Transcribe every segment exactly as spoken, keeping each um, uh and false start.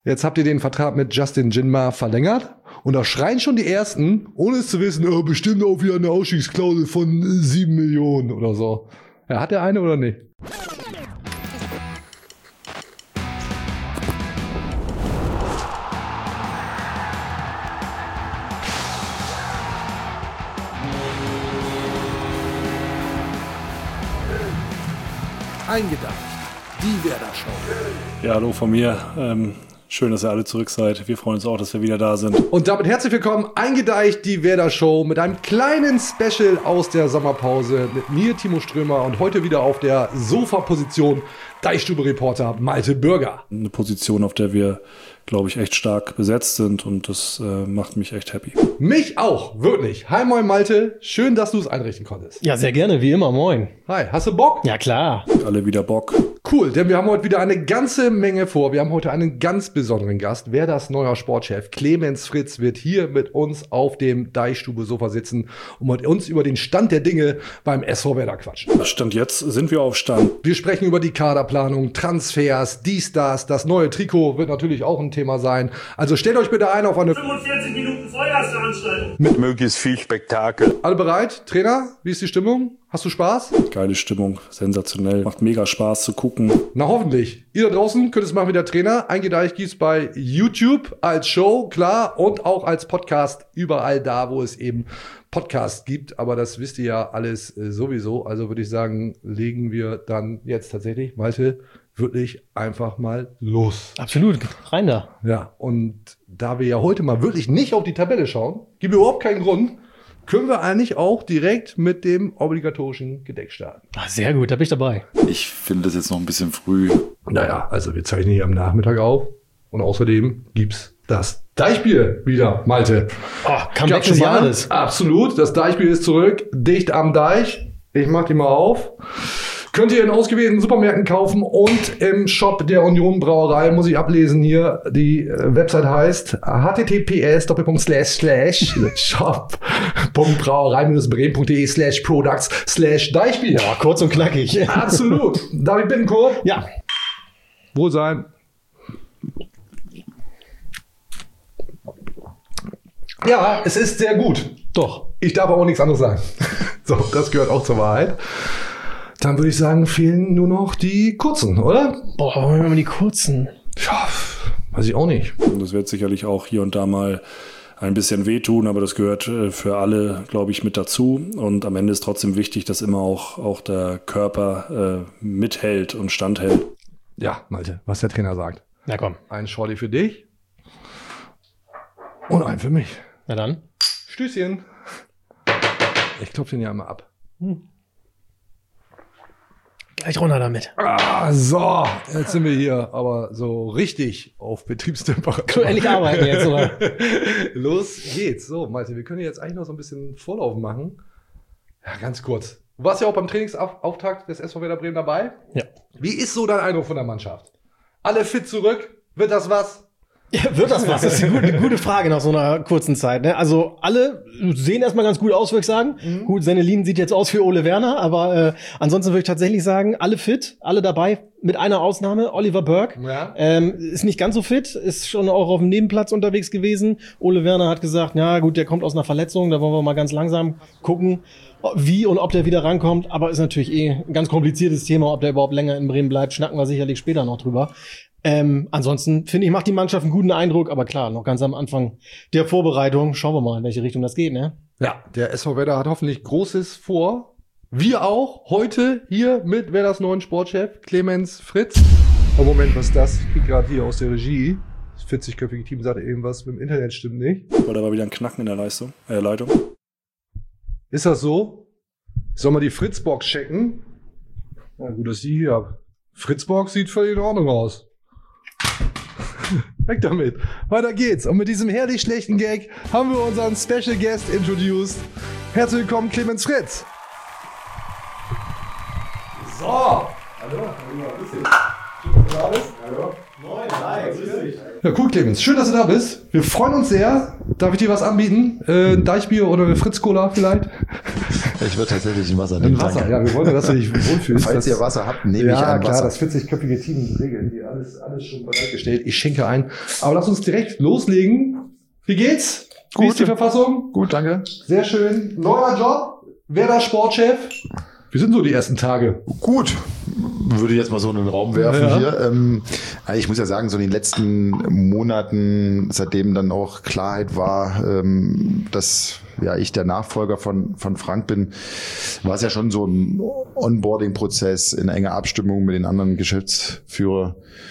Jetzt habt ihr den Vertrag mit Justin Jinma verlängert. Und da schreien schon die Ersten, ohne es zu wissen, oh, bestimmt auch wieder eine Ausstiegsklausel von sieben Millionen oder so. Ja, hat der eine oder nicht? Eingedacht. Die Werder Show. Ja, hallo von mir. Ähm, schön, dass ihr alle zurück seid. Wir freuen uns auch, dass wir wieder da sind. Und damit herzlich willkommen, eingedeicht, die Werder Show mit einem kleinen Special aus der Sommerpause mit mir, Timo Strömer, und heute wieder auf der Sofa-Position Deichstube-Reporter Malte Bürger. Eine Position, auf der wir, glaube ich, echt stark besetzt sind, und das äh, macht mich echt happy. Mich auch, wirklich. Hi, moin Malte, schön, dass du es einrichten konntest. Ja, sehr gerne, wie immer, moin. Hi, hast du Bock? Ja, klar. Alle wieder Bock. Cool, denn wir haben heute wieder eine ganze Menge vor. Wir haben heute einen ganz besonderen Gast. Werders neuer Sportchef Clemens Fritz wird hier mit uns auf dem Deichstube-Sofa sitzen und mit uns über den Stand der Dinge beim S V Werder quatschen. Stand jetzt sind wir auf Stand. Wir sprechen über die Kaderplanung, Transfers, dies, das. Das neue Trikot wird natürlich auch ein Thema sein. Also stellt euch bitte ein auf eine fünfundvierzig Minuten Feuerveranstaltung. Mit möglichst viel Spektakel. Alle bereit? Trainer, wie ist die Stimmung? Hast du Spaß? Geile Stimmung, sensationell. Macht mega Spaß zu gucken. Na hoffentlich. Ihr da draußen könnt es machen wie der Trainer. Eingedeicht gibt's bei YouTube als Show, klar, und auch als Podcast überall da, wo es eben Podcasts gibt. Aber das wisst ihr ja alles äh, sowieso. Also würde ich sagen, legen wir dann jetzt tatsächlich, Malte, wirklich einfach mal los. Absolut, rein da. Ja, und da wir ja heute mal wirklich nicht auf die Tabelle schauen, gibt überhaupt keinen Grund, können wir eigentlich auch direkt mit dem obligatorischen Gedeck starten. Ah, sehr gut, da bin ich dabei. Ich finde das jetzt noch ein bisschen früh. Naja, also wir zeichnen hier am Nachmittag auf und außerdem gibt's das Deichbier wieder, Malte. Oh, Comeback Gab's schon des mal? Jahres. Absolut, das Deichbier ist zurück, dicht am Deich. Ich mach die mal auf. Könnt ihr in ausgewählten Supermärkten kaufen und im Shop der Union Brauerei, muss ich ablesen hier, die äh, Website heißt h t t p s slash slash shop punkt brauerei bremen punkt d e slash products slash Deichbier. Ja, kurz und knackig. Absolut. David Bittencourt. Ja. Wohl sein. Ja, es ist sehr gut. Doch. Ich darf auch nichts anderes sagen. So, das gehört auch zur Wahrheit. Dann würde ich sagen, fehlen nur noch die kurzen, oder? Boah, wollen wir mal die kurzen. Ja, weiß ich auch nicht. Und das wird sicherlich auch hier und da mal ein bisschen wehtun, aber das gehört äh, für alle, glaube ich, mit dazu. Und am Ende ist trotzdem wichtig, dass immer auch, auch der Körper äh, mithält und standhält. Ja, Malte, was der Trainer sagt. Na komm. Ein Shorty für dich und ein für mich. Na dann. Stößchen. Ich klopfe den ja immer ab. Hm. Gleich runter damit. Ah, so, jetzt sind wir hier, aber so richtig auf Betriebstemperatur. Können wir endlich arbeiten jetzt, oder? Los geht's. So, Malte, wir können jetzt eigentlich noch so ein bisschen Vorlauf machen. Ja, ganz kurz. Du warst ja auch beim Trainingsauftakt des S V Werder Bremen dabei. Ja. Wie ist so dein Eindruck von der Mannschaft? Alle fit zurück? Wird das was? Ja, wird das was? Das ist eine gute, eine gute Frage nach so einer kurzen Zeit. Ne? Also alle sehen erstmal ganz gut aus, würde ich sagen. Mhm. Gut, Sennelin sieht jetzt aus wie Ole Werner, aber äh, ansonsten würde ich tatsächlich sagen, alle fit, alle dabei, mit einer Ausnahme, Oliver Burke. Ja. Ähm, ist nicht ganz so fit, ist schon auch auf dem Nebenplatz unterwegs gewesen. Ole Werner hat gesagt, ja gut, der kommt aus einer Verletzung, da wollen wir mal ganz langsam gucken, wie und ob der wieder rankommt. Aber ist natürlich eh ein ganz kompliziertes Thema, ob der überhaupt länger in Bremen bleibt, schnacken wir sicherlich später noch drüber. Ähm, ansonsten finde ich, macht die Mannschaft einen guten Eindruck, aber klar, noch ganz am Anfang der Vorbereitung. Schauen wir mal, in welche Richtung das geht, ne? Ja, der S V Werder hat hoffentlich Großes vor. Wir auch, heute hier mit Werders neuen Sportchef, Clemens Fritz. Oh Moment, was ist das? Ich krieg gerade hier aus der Regie. Das vierzigköpfige Team sagt irgendwas mit dem Internet stimmt nicht. Weil da war wieder ein Knacken in der Leistung, äh, Leitung. Ist das so? Sollen wir die Fritzbox checken? Na gut, dass ich die hier habe. Fritzbox sieht völlig in Ordnung aus. Weg damit. Weiter geht's. Und mit diesem herrlich schlechten Gag haben wir unseren Special Guest introduced. Herzlich willkommen, Clemens Fritz. So. Hallo. Hallo. Grüß dich. Schön, dass du da bist. Hallo. Moin. Hi. Grüß dich. Ja, cool, Clemens. Schön, dass du da bist. Wir freuen uns sehr. Darf ich dir was anbieten? Äh, ein Deichbier oder eine Fritz-Cola vielleicht? Ich würde tatsächlich ein Wasser Ein nehmen. Wasser, danke. ja, wir wollen, dass du dich wohlfühlst. Falls das, ihr Wasser habt, nehme ich ja, ein klar, Wasser. das vierzig-köpfige Team regelt hier alles, alles schon bereitgestellt. Ich schenke ein. Aber lass uns direkt loslegen. Wie geht's? Wie Gut. ist die Verfassung? Gut, danke. Sehr schön. Neuer Job. Werder Sportchef. Wie sind so die ersten Tage? Gut. Würde ich jetzt mal so in den Raum werfen Ja. hier. Ähm, ich muss ja sagen, so in den letzten Monaten, seitdem dann auch Klarheit war, ähm, dass ja ich der Nachfolger von, von Frank bin, war es ja schon so ein Onboarding-Prozess in enger Abstimmung mit den anderen Geschäftsführer,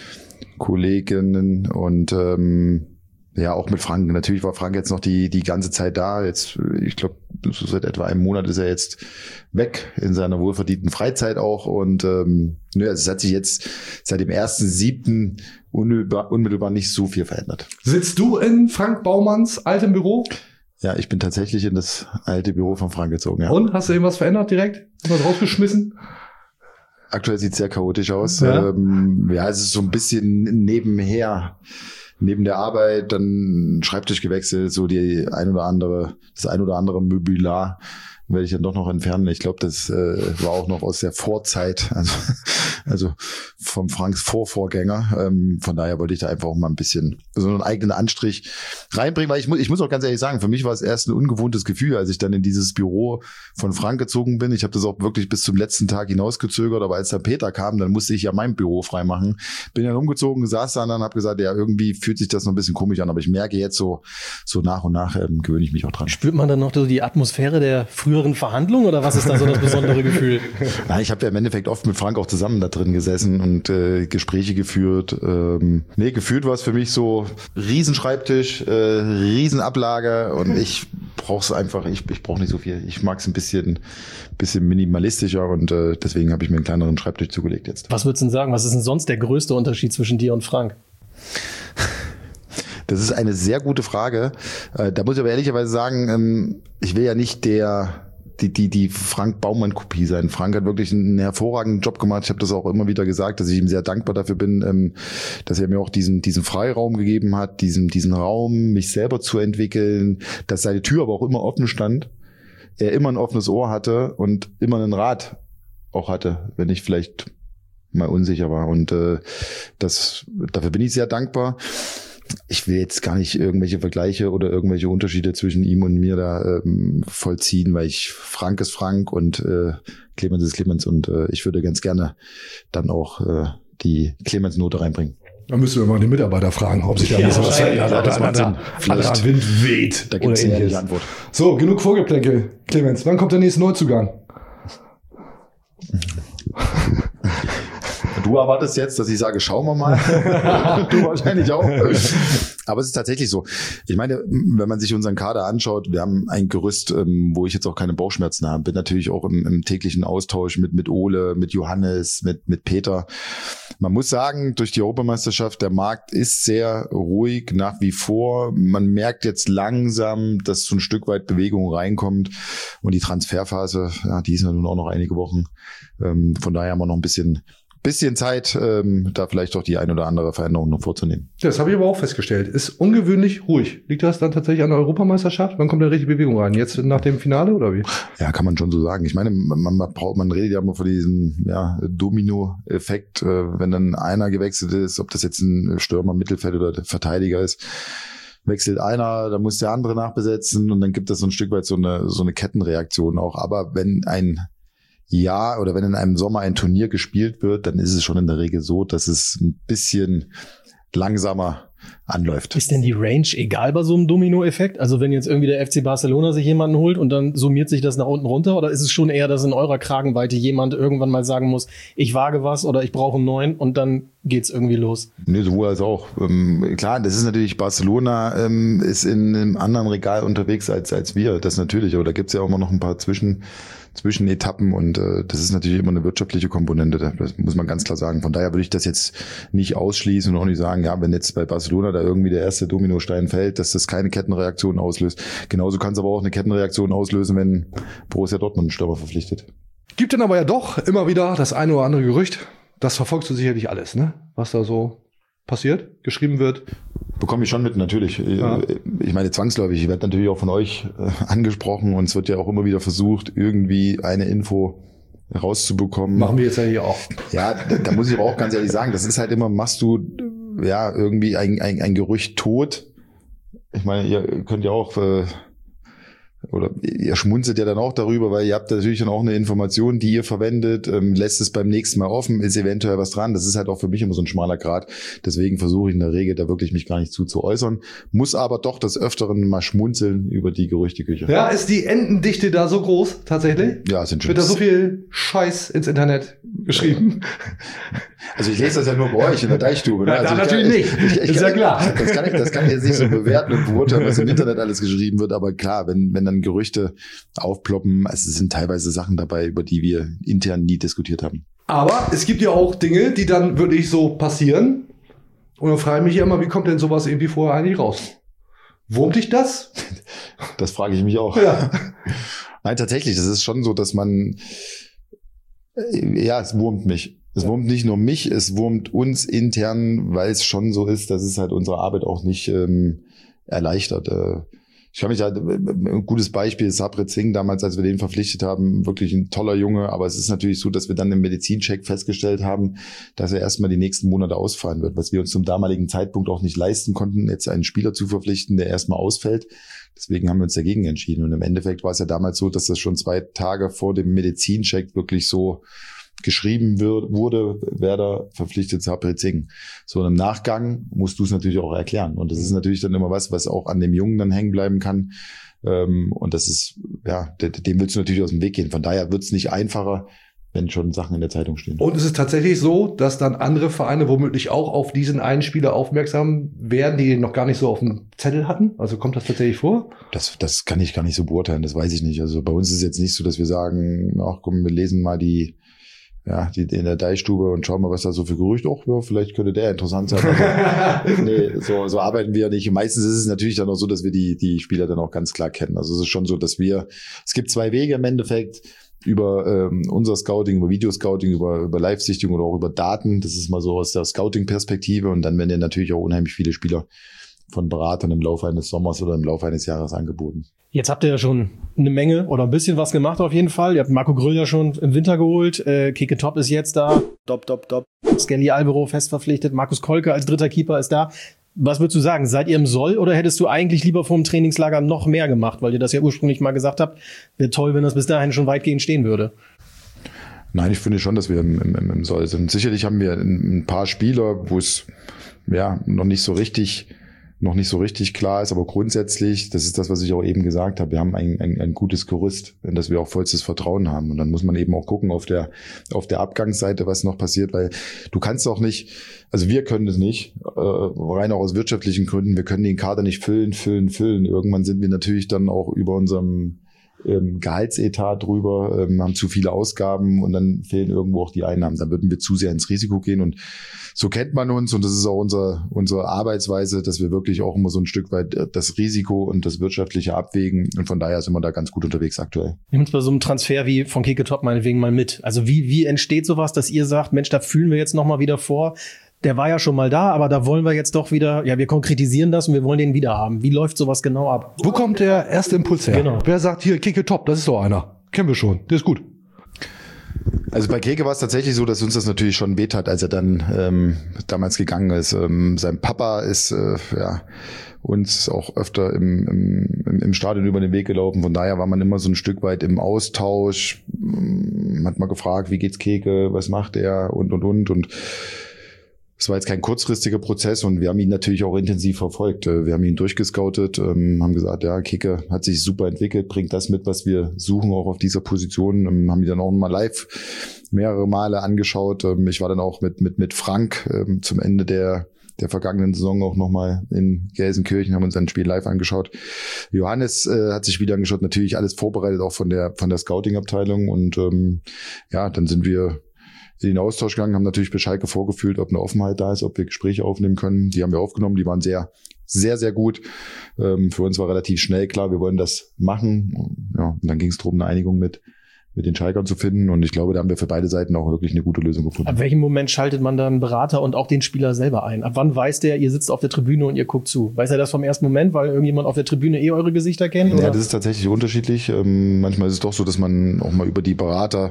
Kolleginnen und ähm, ja, auch mit Frank. Natürlich war Frank jetzt noch die die ganze Zeit da. Jetzt, ich glaube, so seit etwa einem Monat ist er jetzt weg in seiner wohlverdienten Freizeit auch. Und ähm, nö, also es hat sich jetzt seit dem ersten siebten unmittelbar, unmittelbar nicht so viel verändert. Sitzt du in Frank Baumanns altem Büro? Ja, ich bin tatsächlich in das alte Büro von Frank gezogen. Ja. Und hast du irgendwas verändert direkt? Was rausgeschmissen? Aktuell sieht es sehr chaotisch aus. Ja. Ähm, ja, es ist so ein bisschen nebenher. Neben der Arbeit dann Schreibtisch gewechselt, so die ein oder andere, das ein oder andere Möbular werde ich dann doch noch entfernen. Ich glaube, das äh, war auch noch aus der Vorzeit, also, also vom Franks Vorvorgänger. Ähm, von daher wollte ich da einfach auch mal ein bisschen so einen eigenen Anstrich reinbringen, weil ich muss, ich muss auch ganz ehrlich sagen, für mich war es erst ein ungewohntes Gefühl, als ich dann in dieses Büro von Frank gezogen bin. Ich habe das auch wirklich bis zum letzten Tag hinausgezögert, aber als dann Peter kam, dann musste ich ja mein Büro freimachen. Bin dann umgezogen, saß da und dann habe gesagt, ja, irgendwie fühlt sich das noch ein bisschen komisch an, aber ich merke jetzt so, so nach und nach ähm, gewöhne ich mich auch dran. Spürt man dann noch so die Atmosphäre der früheren Verhandlungen oder was ist da so das besondere Gefühl? Nein, ich habe ja im Endeffekt oft mit Frank auch zusammen da drin gesessen und äh, Gespräche geführt. Ähm, nee, gefühlt war es für mich so Riesenschreibtisch, äh, Riesenablage und ich brauche es einfach, ich, ich brauche nicht so viel. Ich mag es ein bisschen, bisschen minimalistischer und äh, deswegen habe ich mir einen kleineren Schreibtisch zugelegt jetzt. Was würdest du denn sagen? Was ist denn sonst der größte Unterschied zwischen dir und Frank? Das ist eine sehr gute Frage. Äh, da muss ich aber ehrlicherweise sagen, ähm, ich will ja nicht der die die die Frank Baumann-Kopie sein. Frank hat wirklich einen hervorragenden Job gemacht. Ich habe das auch immer wieder gesagt, dass ich ihm sehr dankbar dafür bin, ähm, dass er mir auch diesen diesen Freiraum gegeben hat, diesen diesen Raum, mich selber zu entwickeln, dass seine Tür aber auch immer offen stand, er immer ein offenes Ohr hatte und immer einen Rat auch hatte, wenn ich vielleicht mal unsicher war. Und äh, das dafür bin ich sehr dankbar. Ich will jetzt gar nicht irgendwelche Vergleiche oder irgendwelche Unterschiede zwischen ihm und mir da ähm, vollziehen, weil ich Frank ist Frank und äh, Clemens ist Clemens und äh, ich würde ganz gerne dann auch äh, die Clemens-Note reinbringen. Da müssen wir mal die Mitarbeiter fragen, ob sich da ein bisschen was verändert. Ja, das oder macht da- Sinn. da- da Vielleicht. Wind weht. Da gibt es oder eine ähnliches. ehrliche Antwort. So, genug Vorgeplänkel, Clemens. Wann kommt der nächste Neuzugang? Du erwartest jetzt, dass ich sage, schauen wir mal. Du wahrscheinlich auch. Aber es ist tatsächlich so. Ich meine, wenn man sich unseren Kader anschaut, wir haben ein Gerüst, wo ich jetzt auch keine Bauchschmerzen habe. Bin natürlich auch im, im täglichen Austausch mit, mit Ole, mit Johannes, mit, mit Peter. Man muss sagen, durch die Europameisterschaft, der Markt ist sehr ruhig nach wie vor. Man merkt jetzt langsam, dass so ein Stück weit Bewegung reinkommt. Und die Transferphase, ja, die ist ja nun auch noch einige Wochen. Von daher haben wir noch ein bisschen bisschen Zeit, ähm, da vielleicht auch die ein oder andere Veränderung noch vorzunehmen. Das habe ich aber auch festgestellt. Ist ungewöhnlich ruhig. Liegt das dann tatsächlich an der Europameisterschaft? Wann kommt da richtig Bewegung rein? Jetzt nach dem Finale oder wie? Ja, kann man schon so sagen. Ich meine, man, man braucht, man redet ja immer von diesem ja, Domino-Effekt, äh, wenn dann einer gewechselt ist, ob das jetzt ein Stürmer, Mittelfeld oder Verteidiger ist. Wechselt einer, dann muss der andere nachbesetzen und dann gibt es so ein Stück weit so eine, so eine Kettenreaktion auch. Aber wenn ein Ja, oder wenn in einem Sommer ein Turnier gespielt wird, dann ist es schon in der Regel so, dass es ein bisschen langsamer anläuft. Ist denn die Range egal bei so einem Domino-Effekt? Also wenn jetzt irgendwie der F C Barcelona sich jemanden holt und dann summiert sich das nach unten runter? Oder ist es schon eher, dass in eurer Kragenweite jemand irgendwann mal sagen muss, ich wage was oder ich brauche einen neuen und dann geht's irgendwie los? Nee, sowohl als auch. Ähm, klar, das ist natürlich, Barcelona ähm, ist in einem anderen Regal unterwegs als als wir, das natürlich. Aber da gibt's ja auch immer noch ein paar Zwischen Zwischenetappen und äh, das ist natürlich immer eine wirtschaftliche Komponente, das muss man ganz klar sagen. Von daher würde ich das jetzt nicht ausschließen und auch nicht sagen, ja, wenn jetzt bei Barcelona da irgendwie der erste Dominostein fällt, dass das keine Kettenreaktion auslöst. Genauso kann es aber auch eine Kettenreaktion auslösen, wenn Borussia Dortmund einen Stürmer verpflichtet. Gibt dann aber ja doch immer wieder das eine oder andere Gerücht. Das verfolgst du sicherlich alles, ne? Was da so passiert, geschrieben wird. Bekomme ich schon mit, natürlich. Ja. Ich meine, zwangsläufig. Ich werde natürlich auch von euch äh, angesprochen und es wird ja auch immer wieder versucht, irgendwie eine Info rauszubekommen. Machen wir jetzt ja hier auch. Ja, da, da muss ich aber auch ganz ehrlich sagen, das ist halt immer, machst du ja irgendwie ein, ein, ein Gerücht tot. Ich meine, ihr könnt ja auch, äh, oder ihr schmunzelt ja dann auch darüber, weil ihr habt natürlich dann auch eine Information, die ihr verwendet, ähm, lässt es beim nächsten Mal offen, ist eventuell was dran. Das ist halt auch für mich immer so ein schmaler Grat. Deswegen versuche ich in der Regel da wirklich mich gar nicht zu zu äußern, muss aber doch des Öfteren mal schmunzeln über die Gerüchteküche. Ja, ist die Entendichte da so groß, tatsächlich? Ja, sind schon. Wird da so viel Scheiß ins Internet geschrieben? Also ich lese das ja nur bei euch in der Deichstube. Ne? Ja, also natürlich kann, nicht, ich, ich, ist kann, ja klar. Das kann, ich, das kann ich jetzt nicht so bewerten und beurteilen, was im Internet alles geschrieben wird, aber klar, wenn, wenn dann Gerüchte aufploppen, es sind teilweise Sachen dabei, über die wir intern nie diskutiert haben. Aber es gibt ja auch Dinge, die dann wirklich so passieren. Und dann frage ich mich ja immer, wie kommt denn sowas irgendwie vorher eigentlich raus? Wurmt dich das? Das frage ich mich auch. Ja. Nein, tatsächlich, das ist schon so, dass man, ja, es wurmt mich. Es ja. wurmt nicht nur mich, es wurmt uns intern, weil es schon so ist, dass es halt unsere Arbeit auch nicht ähm, erleichtert. Äh, Ich kann mich ja, ein gutes Beispiel ist Sabret Singh damals, als wir den verpflichtet haben, wirklich ein toller Junge, aber es ist natürlich so, dass wir dann im Medizincheck festgestellt haben, dass er erstmal die nächsten Monate ausfallen wird, was wir uns zum damaligen Zeitpunkt auch nicht leisten konnten, jetzt einen Spieler zu verpflichten, der erstmal ausfällt. Deswegen haben wir uns dagegen entschieden und im Endeffekt war es ja damals so, dass das schon zwei Tage vor dem Medizincheck wirklich so geschrieben wird, wurde, Werder verpflichtet Sabret Singh. So im Nachgang musst du es natürlich auch erklären. Und das ist natürlich dann immer was, was auch an dem Jungen dann hängen bleiben kann. Und das ist, ja, dem willst du natürlich aus dem Weg gehen. Von daher wird es nicht einfacher, wenn schon Sachen in der Zeitung stehen. Und es ist tatsächlich so, dass dann andere Vereine womöglich auch auf diesen einen Spieler aufmerksam werden, die ihn noch gar nicht so auf dem Zettel hatten? Also kommt das tatsächlich vor? Das, das kann ich gar nicht so beurteilen, das weiß ich nicht. Also bei uns ist es jetzt nicht so, dass wir sagen, ach komm, wir lesen mal die Ja, die, die in der Deichstube und schauen mal, was da so für Gerüchte, auch ja, vielleicht könnte der interessant sein. Also, nee, so, so arbeiten wir ja nicht. Meistens ist es natürlich dann auch so, dass wir die, die Spieler dann auch ganz klar kennen. Also es ist schon so, dass wir, es gibt zwei Wege im Endeffekt, über ähm, unser Scouting, über Videoscouting, über, über Live-Sichtung oder auch über Daten. Das ist mal so aus der Scouting-Perspektive und dann werden ja natürlich auch unheimlich viele Spieler von Beratern im Laufe eines Sommers oder im Laufe eines Jahres angeboten. Jetzt habt ihr ja schon eine Menge oder ein bisschen was gemacht auf jeden Fall. Ihr habt Marco Grüll ja schon im Winter geholt. Äh, Keke Top ist jetzt da. Top, top, top. Scanly Albero fest verpflichtet. Markus Kolke als dritter Keeper ist da. Was würdest du sagen? Seid ihr im Soll oder hättest du eigentlich lieber vor dem Trainingslager noch mehr gemacht? Weil ihr das ja ursprünglich mal gesagt habt. Wäre toll, wenn das bis dahin schon weitgehend stehen würde. Nein, ich finde schon, dass wir im, im, im Soll sind. Sicherlich haben wir ein paar Spieler, wo es ja noch nicht so richtig noch nicht so richtig klar ist, aber grundsätzlich, das ist das, was ich auch eben gesagt habe, wir haben ein, ein, ein gutes Gerüst, in das wir auch vollstes Vertrauen haben und dann muss man eben auch gucken auf der auf der Abgangsseite, was noch passiert, weil du kannst auch nicht, also wir können es nicht, äh, rein auch aus wirtschaftlichen Gründen, wir können den Kader nicht füllen, füllen, füllen. Irgendwann sind wir natürlich dann auch über unserem ähm, Gehaltsetat drüber, ähm, haben zu viele Ausgaben und dann fehlen irgendwo auch die Einnahmen. Dann würden wir zu sehr ins Risiko gehen und so kennt man uns und das ist auch unser, unsere Arbeitsweise, dass wir wirklich auch immer so ein Stück weit das Risiko und das Wirtschaftliche abwägen und von daher sind wir da ganz gut unterwegs aktuell. Nimm uns bei so einem Transfer wie von Keke Top meinetwegen mal mit. Also wie, wie entsteht sowas, dass ihr sagt, Mensch, da fühlen wir jetzt nochmal wieder vor, der war ja schon mal da, aber da wollen wir jetzt doch wieder, ja, wir konkretisieren das und wir wollen den wieder haben. Wie läuft sowas genau ab? Wo kommt der erste Impuls her? Genau. Wer sagt hier, Keke Top, das ist doch einer. Kennen wir schon, der ist gut. Also bei Keke war es tatsächlich so, dass uns das natürlich schon wehtat, als er dann ähm, damals gegangen ist. Ähm, sein Papa ist äh, ja uns auch öfter im, im, im Stadion über den Weg gelaufen. Von daher war man immer so ein Stück weit im Austausch. Man hat mal gefragt, wie geht's Keke, was macht er und und und und es war jetzt kein kurzfristiger Prozess und wir haben ihn natürlich auch intensiv verfolgt. Wir haben ihn durchgescoutet, haben gesagt, ja, Keke hat sich super entwickelt, bringt das mit, was wir suchen, auch auf dieser Position. Haben ihn dann auch mal live mehrere Male angeschaut. Ich war dann auch mit mit mit Frank zum Ende der der vergangenen Saison auch nochmal in Gelsenkirchen, haben uns sein Spiel live angeschaut. Johannes äh, hat sich wieder angeschaut, natürlich alles vorbereitet, auch von der von der Scouting-Abteilung und ähm, ja, dann sind wir in den Austausch gegangen, haben natürlich bei Schalke vorgefühlt, ob eine Offenheit da ist, ob wir Gespräche aufnehmen können. Die haben wir aufgenommen, die waren sehr, sehr, sehr gut. Ähm, für uns war relativ schnell klar, wir wollen das machen. Ja, und dann ging es darum, eine Einigung mit mit den Schalkern zu finden. Und ich glaube, da haben wir für beide Seiten auch wirklich eine gute Lösung gefunden. Ab welchem Moment schaltet man dann Berater und auch den Spieler selber ein? Ab wann weiß der, ihr sitzt auf der Tribüne und ihr guckt zu? Weiß er das vom ersten Moment, weil irgendjemand auf der Tribüne eh eure Gesichter kennt? Oder? Ja, das ist tatsächlich unterschiedlich. Ähm, manchmal ist es doch so, dass man auch mal über die Berater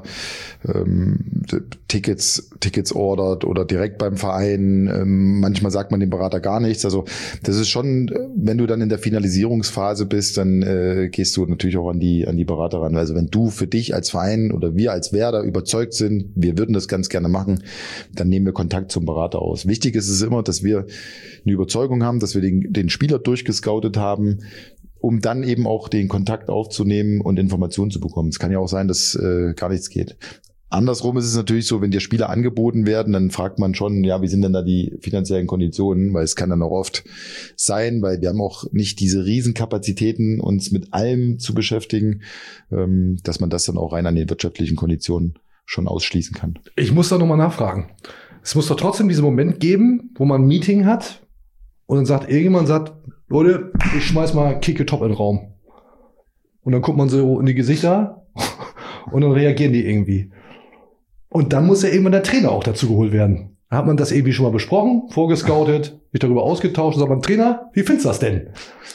ähm, Tickets, Tickets ordert oder direkt beim Verein. Ähm, manchmal sagt man dem Berater gar nichts. Also das ist schon, wenn du dann in der Finalisierungsphase bist, dann äh, gehst du natürlich auch an die, an die Berater ran. Also wenn du für dich als Verein oder wir als Werder überzeugt sind, wir würden das ganz gerne machen, dann nehmen wir Kontakt zum Berater aus. Wichtig ist es immer, dass wir eine Überzeugung haben, dass wir den, den Spieler durchgescoutet haben, um dann eben auch den Kontakt aufzunehmen und Informationen zu bekommen. Es kann ja auch sein, dass äh, gar nichts geht. Andersrum ist es natürlich so, wenn dir Spieler angeboten werden, dann fragt man schon, ja, wie sind denn da die finanziellen Konditionen? Weil es kann dann auch oft sein, weil wir haben auch nicht diese Riesenkapazitäten, uns mit allem zu beschäftigen, ähm, dass man das dann auch rein an den wirtschaftlichen Konditionen schon ausschließen kann. Ich muss da nochmal nachfragen. Es muss doch trotzdem diesen Moment geben, wo man ein Meeting hat und dann sagt, irgendjemand sagt, Leute, ich schmeiß mal Kicke Top in den Raum. Und dann guckt man so in die Gesichter und dann reagieren die irgendwie. Und dann muss ja irgendwann der Trainer auch dazu geholt werden. Hat man das irgendwie schon mal besprochen, vorgescoutet, sich darüber ausgetauscht und sagt man, Trainer, wie findest du das denn?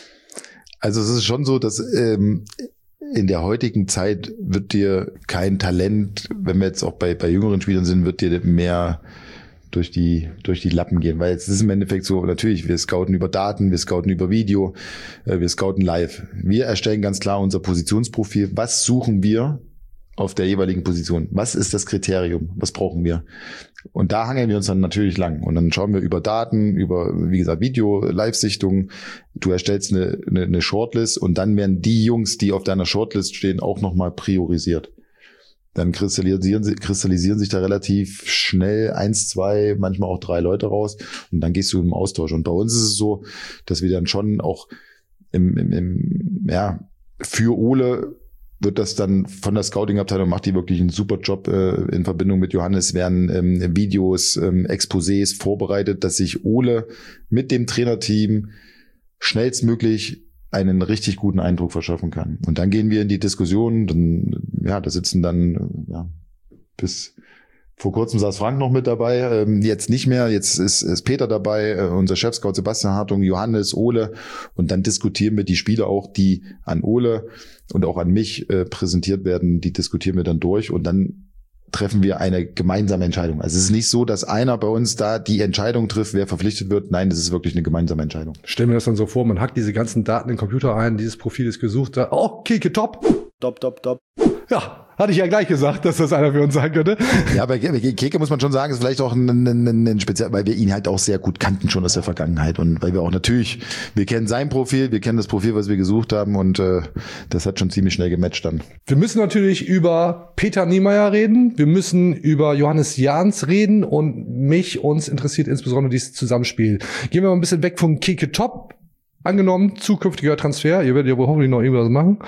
Also es ist schon so, dass ähm, in der heutigen Zeit wird dir kein Talent, wenn wir jetzt auch bei, bei jüngeren Spielern sind, wird dir mehr durch die, durch die Lappen gehen. Weil es ist im Endeffekt so, natürlich, wir scouten über Daten, wir scouten über Video, äh, wir scouten live. Wir erstellen ganz klar unser Positionsprofil. Was suchen wir auf der jeweiligen Position? Was ist das Kriterium? Was brauchen wir? Und da hangeln wir uns dann natürlich lang. Und dann schauen wir über Daten, über, wie gesagt, Video, Live-Sichtung. Du erstellst eine, eine, eine Shortlist und dann werden die Jungs, die auf deiner Shortlist stehen, auch nochmal priorisiert. Dann kristallisieren, kristallisieren sich da relativ schnell eins, zwei, manchmal auch drei Leute raus. Und dann gehst du im Austausch. Und bei uns ist es so, dass wir dann schon auch im, im, im ja, für Ole wird das dann von der Scouting-Abteilung, macht die wirklich einen super Job äh, in Verbindung mit Johannes, werden ähm, Videos, ähm, Exposés vorbereitet, dass sich Ole mit dem Trainerteam schnellstmöglich einen richtig guten Eindruck verschaffen kann. Und dann gehen wir in die Diskussion, dann, ja, da sitzen dann, ja, bis vor kurzem saß Frank noch mit dabei, ähm, jetzt nicht mehr, jetzt ist, ist Peter dabei, äh, unser Chefscout Sebastian Hartung, Johannes, Ole, und dann diskutieren wir die Spiele auch, die an Ole und auch an mich äh, präsentiert werden, die diskutieren wir dann durch und dann treffen wir eine gemeinsame Entscheidung. Also es ist nicht so, dass einer bei uns da die Entscheidung trifft, wer verpflichtet wird. Nein, das ist wirklich eine gemeinsame Entscheidung. Stell mir das dann so vor, man hackt diese ganzen Daten in den Computer ein, dieses Profil ist gesucht, da, oh, Kicke Top. Top, top, top. Ja, hatte ich ja gleich gesagt, dass das einer für uns sein könnte. Ja, bei Keke muss man schon sagen, ist vielleicht auch ein, ein, ein, ein Speziell, weil wir ihn halt auch sehr gut kannten schon aus der Vergangenheit und weil wir auch natürlich, wir kennen sein Profil, wir kennen das Profil, was wir gesucht haben und äh, das hat schon ziemlich schnell gematcht dann. Wir müssen natürlich über Peter Niemeyer reden, wir müssen über Johannes Jahns reden und mich, uns interessiert insbesondere dieses Zusammenspiel. Gehen wir mal ein bisschen weg vom Keke Top. Angenommen, zukünftiger Transfer, ihr werdet ja wohl hoffentlich noch irgendwas machen.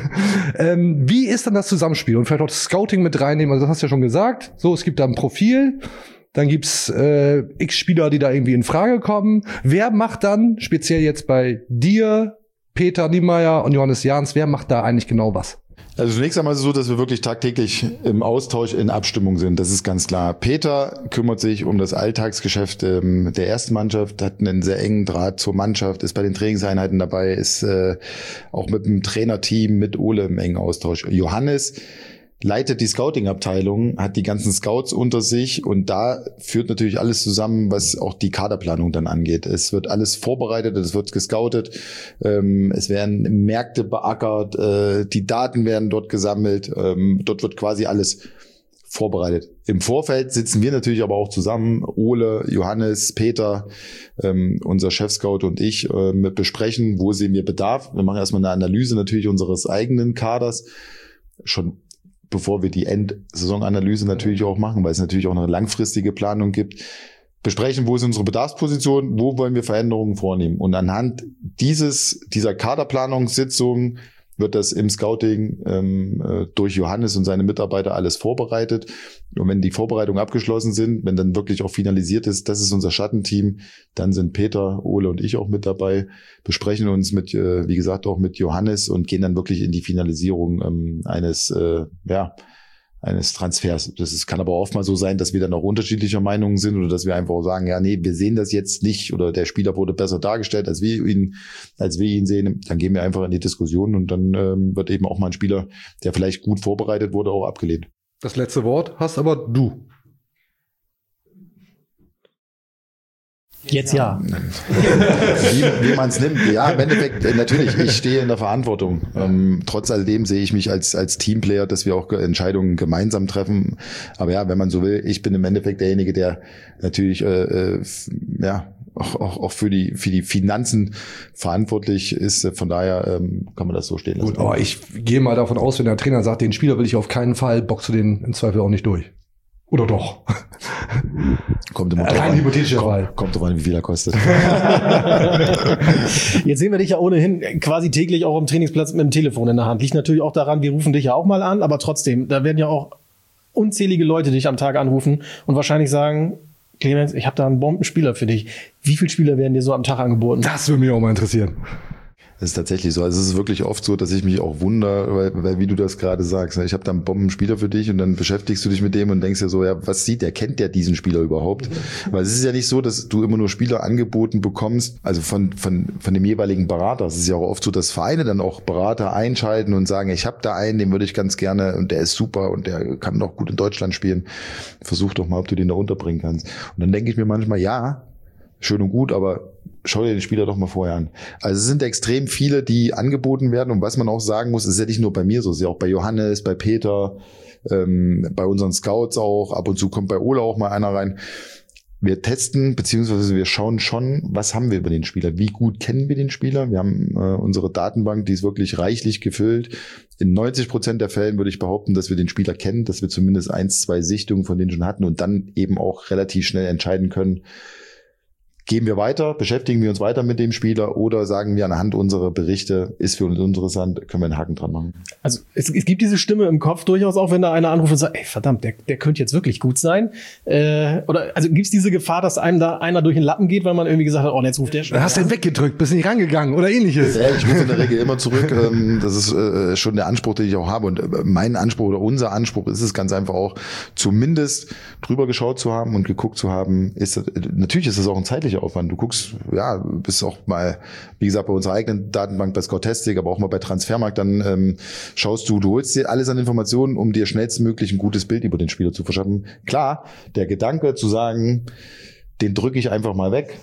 ähm, wie ist dann das Zusammenspiel? Und vielleicht auch das Scouting mit reinnehmen, also das hast du ja schon gesagt. So, es gibt da ein Profil, dann gibt's äh, x Spieler, die da irgendwie in Frage kommen. Wer macht dann, speziell jetzt bei dir, Peter Niemeyer und Johannes Jahns, wer macht da eigentlich genau was? Also zunächst einmal ist es so, dass wir wirklich tagtäglich im Austausch, in Abstimmung sind. Das ist ganz klar. Peter kümmert sich um das Alltagsgeschäft ähm, der ersten Mannschaft, hat einen sehr engen Draht zur Mannschaft, ist bei den Trainingseinheiten dabei, ist äh, auch mit dem Trainerteam, mit Ole im engen Austausch. Johannes leitet die Scouting-Abteilung, hat die ganzen Scouts unter sich und da führt natürlich alles zusammen, was auch die Kaderplanung dann angeht. Es wird alles vorbereitet, es wird gescoutet, ähm, es werden Märkte beackert, äh, die Daten werden dort gesammelt, ähm, dort wird quasi alles vorbereitet. Im Vorfeld sitzen wir natürlich aber auch zusammen, Ole, Johannes, Peter, ähm, unser Chefscout und ich, äh, mit besprechen, wo sehen wir Bedarf. Wir machen erstmal eine Analyse natürlich unseres eigenen Kaders, schon bevor wir die Endsaisonanalyse natürlich auch machen, weil es natürlich auch eine langfristige Planung gibt, besprechen, wo ist unsere Bedarfsposition, wo wollen wir Veränderungen vornehmen. Und anhand dieses dieser Kaderplanungssitzung wird das im Scouting ähm, äh, durch Johannes und seine Mitarbeiter alles vorbereitet. Und wenn die Vorbereitungen abgeschlossen sind, wenn dann wirklich auch finalisiert ist, das ist unser Schattenteam, dann sind Peter, Ole und ich auch mit dabei, besprechen uns mit, äh, wie gesagt, auch mit Johannes und gehen dann wirklich in die Finalisierung ähm, eines, äh, ja, eines Transfers. Das ist, kann aber oft mal so sein, dass wir dann auch unterschiedlicher Meinungen sind oder dass wir einfach auch sagen, ja, nee, wir sehen das jetzt nicht oder der Spieler wurde besser dargestellt, als wir ihn, als wir ihn sehen. Dann gehen wir einfach in die Diskussion und dann ähm, wird eben auch mal ein Spieler, der vielleicht gut vorbereitet wurde, auch abgelehnt. Das letzte Wort hast aber du. Jetzt ja. Wie, wie man es nimmt. Ja, im Endeffekt, äh, natürlich, ich stehe in der Verantwortung. Ähm, trotz alledem sehe ich mich als als Teamplayer, dass wir auch Entscheidungen gemeinsam treffen. Aber ja, wenn man so will, ich bin im Endeffekt derjenige, der natürlich äh, äh, ja auch, auch, auch für die für die Finanzen verantwortlich ist. Von daher ähm, kann man das so stehen lassen. Gut, aber ich gehe mal davon aus, wenn der Trainer sagt, den Spieler will ich auf keinen Fall, boxst du den im Zweifel auch nicht durch. Oder doch? Kommt immer Rein hypothetischer Fall. Kommt, kommt drauf an, wie viel er kostet. Jetzt sehen wir dich ja ohnehin quasi täglich auch am Trainingsplatz mit dem Telefon in der Hand. Liegt natürlich auch daran, wir rufen dich ja auch mal an, aber trotzdem, da werden ja auch unzählige Leute dich am Tag anrufen und wahrscheinlich sagen, Clemens, ich habe da einen Bombenspieler für dich. Wie viele Spieler werden dir so am Tag angeboten? Das würde mich auch mal interessieren. Das ist tatsächlich so. Also es ist wirklich oft so, dass ich mich auch wundere, weil, weil wie du das gerade sagst, ich habe da einen Bombenspieler für dich und dann beschäftigst du dich mit dem und denkst dir so, ja, was sieht der? Kennt der diesen Spieler überhaupt? Mhm. Weil es ist ja nicht so, dass du immer nur Spieler angeboten bekommst, also von von von dem jeweiligen Berater. Es ist ja auch oft so, dass Vereine dann auch Berater einschalten und sagen, ich habe da einen, den würde ich ganz gerne und der ist super und der kann doch gut in Deutschland spielen. Versuch doch mal, ob du den da unterbringen kannst. Und dann denke ich mir manchmal, ja, schön und gut, aber schau dir den Spieler doch mal vorher an. Also es sind extrem viele, die angeboten werden und was man auch sagen muss, ist ja nicht nur bei mir so, es ist ja auch bei Johannes, bei Peter, ähm, bei unseren Scouts auch, ab und zu kommt bei Ole auch mal einer rein. Wir testen, beziehungsweise wir schauen schon, was haben wir über den Spieler, wie gut kennen wir den Spieler. Wir haben äh, unsere Datenbank, die ist wirklich reichlich gefüllt. In neunzig Prozent der Fällen würde ich behaupten, dass wir den Spieler kennen, dass wir zumindest eins, zwei Sichtungen von denen schon hatten und dann eben auch relativ schnell entscheiden können, gehen wir weiter, beschäftigen wir uns weiter mit dem Spieler oder sagen wir anhand unserer Berichte, ist für uns interessant, können wir einen Haken dran machen. Also es, es gibt diese Stimme im Kopf durchaus auch, wenn da einer anruft und sagt, ey verdammt, der, der könnte jetzt wirklich gut sein. Äh, oder also gibt es diese Gefahr, dass einem da einer durch den Lappen geht, weil man irgendwie gesagt hat, oh, jetzt ruft der schon. Da hast du den weggedrückt, bist nicht rangegangen oder ähnliches. Ja, ich rufe in der Regel immer zurück. Das ist äh, schon der Anspruch, den ich auch habe. Und mein Anspruch oder unser Anspruch ist es ganz einfach auch, zumindest drüber geschaut zu haben und geguckt zu haben. Ist das, natürlich ist das auch ein zeitlicher Aufwand. Du guckst, ja, bist auch mal, wie gesagt, bei unserer eigenen Datenbank bei Scoutastic, aber auch mal bei Transfermarkt, dann ähm, schaust du, du holst dir alles an Informationen, um dir schnellstmöglich ein gutes Bild über den Spieler zu verschaffen. Klar, der Gedanke zu sagen, den drücke ich einfach mal weg,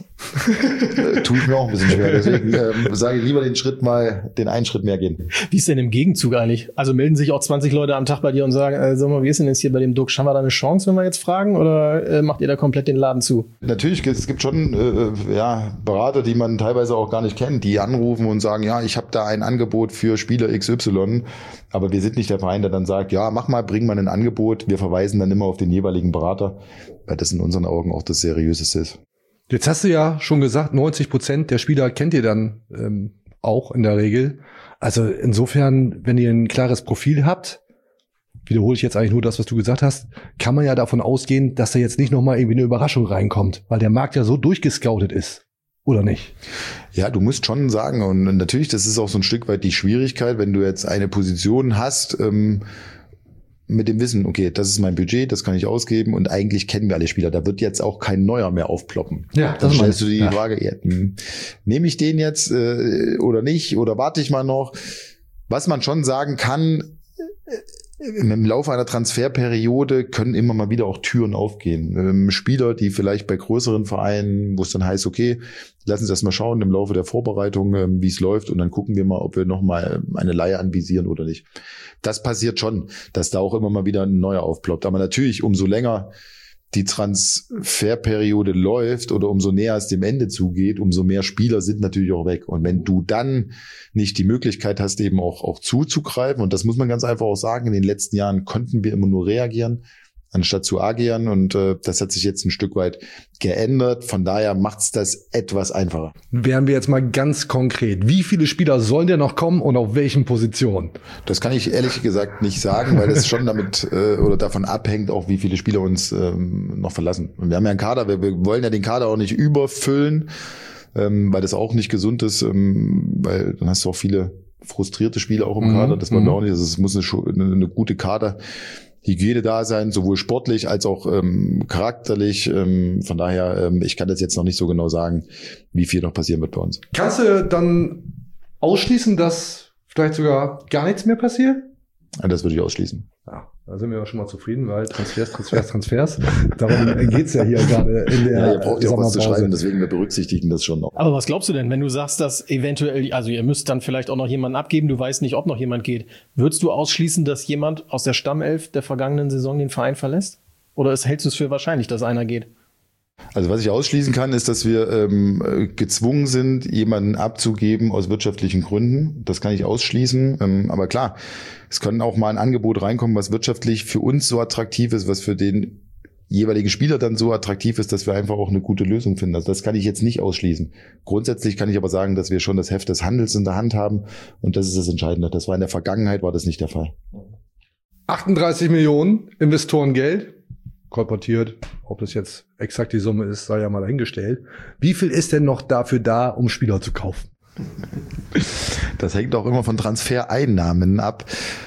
äh, tue ich mir auch ein bisschen schwer. Deswegen ähm, sage ich lieber den Schritt mal, den einen Schritt mehr gehen. Wie ist denn im Gegenzug eigentlich? Also melden sich auch zwanzig Leute am Tag bei dir und sagen, äh, sag mal, wie ist denn jetzt hier bei dem Duck? Haben wir da eine Chance, wenn wir jetzt fragen? Oder äh, macht ihr da komplett den Laden zu? Natürlich, es gibt schon äh, ja, Berater, die man teilweise auch gar nicht kennt, die anrufen und sagen, ja, ich habe da ein Angebot für Spieler X Y. Aber wir sind nicht der Verein, der dann sagt, ja, mach mal, bring mal ein Angebot. Wir verweisen dann immer auf den jeweiligen Berater, weil das in unseren Augen auch das Seriöseste ist. Jetzt hast du ja schon gesagt, neunzig Prozent der Spieler kennt ihr dann ähm, auch in der Regel. Also insofern, wenn ihr ein klares Profil habt, wiederhole ich jetzt eigentlich nur das, was du gesagt hast, kann man ja davon ausgehen, dass da jetzt nicht nochmal irgendwie eine Überraschung reinkommt, weil der Markt ja so durchgescoutet ist. Oder nicht? Ja, du musst schon sagen, und natürlich, das ist auch so ein Stück weit die Schwierigkeit, wenn du jetzt eine Position hast, ähm, mit dem Wissen, okay, das ist mein Budget, das kann ich ausgeben und eigentlich kennen wir alle Spieler. Da wird jetzt auch kein neuer mehr aufploppen. Ja, das dann stellst du die ja. Frage, ja, hm, nehme ich den jetzt äh, oder nicht oder warte ich mal noch? Was man schon sagen kann, im Laufe einer Transferperiode können immer mal wieder auch Türen aufgehen. Ähm, Spieler, die vielleicht bei größeren Vereinen, wo es dann heißt, okay, lassen Sie das mal schauen im Laufe der Vorbereitung, ähm, wie es läuft und dann gucken wir mal, ob wir noch mal eine Leihe anvisieren oder nicht. Das passiert schon, dass da auch immer mal wieder ein neuer aufploppt. Aber natürlich, umso länger die Transferperiode läuft oder umso näher es dem Ende zugeht, umso mehr Spieler sind natürlich auch weg. Und wenn du dann nicht die Möglichkeit hast, eben auch, auch zuzugreifen, und das muss man ganz einfach auch sagen, in den letzten Jahren konnten wir immer nur reagieren, anstatt zu agieren. Und äh, das hat sich jetzt ein Stück weit geändert. Von daher macht's das etwas einfacher. Wären wir jetzt mal ganz konkret. Wie viele Spieler sollen denn noch kommen und auf welchen Positionen? Das kann ich ehrlich gesagt nicht sagen, weil das schon damit äh, oder davon abhängt, auch wie viele Spieler uns ähm, noch verlassen. Und wir haben ja einen Kader, wir, wir wollen ja den Kader auch nicht überfüllen, ähm, weil das auch nicht gesund ist, ähm, weil dann hast du auch viele frustrierte Spieler auch im Kader. Das wollen wir auch nicht. Also es muss eine, eine, eine gute Kaderhygiene da sein, sowohl sportlich als auch ähm, charakterlich. Ähm, von daher, ähm, ich kann das jetzt noch nicht so genau sagen, wie viel noch passieren wird bei uns. Kannst du dann ausschließen, dass vielleicht sogar gar nichts mehr passiert? Das würde ich ausschließen. Ja, da sind wir ja schon mal zufrieden, weil Transfers, Transfers, Transfers. Darum geht's ja hier gerade in der Ja, ihr braucht ja auch was zu Sommerpause. schreiben, deswegen wir berücksichtigen das schon noch. Aber was glaubst du denn, wenn du sagst, dass eventuell, also ihr müsst dann vielleicht auch noch jemanden abgeben, du weißt nicht, ob noch jemand geht. Würdest du ausschließen, dass jemand aus der Stammelf der vergangenen Saison den Verein verlässt? Oder ist, hältst du es für wahrscheinlich, dass einer geht? Also was ich ausschließen kann, ist, dass wir ähm, gezwungen sind, jemanden abzugeben aus wirtschaftlichen Gründen. Das kann ich ausschließen. Ähm, aber klar, es kann auch mal ein Angebot reinkommen, was wirtschaftlich für uns so attraktiv ist, was für den jeweiligen Spieler dann so attraktiv ist, dass wir einfach auch eine gute Lösung finden. Also das kann ich jetzt nicht ausschließen. Grundsätzlich kann ich aber sagen, dass wir schon das Heft des Handels in der Hand haben und das ist das Entscheidende. Das war in der Vergangenheit, war das nicht der Fall. achtunddreißig Millionen Investorengeld kolportiert. Ob das jetzt exakt die Summe ist, sei ja mal dahingestellt. Wie viel ist denn noch dafür da, um Spieler zu kaufen? Das hängt auch immer von Transfereinnahmen ab.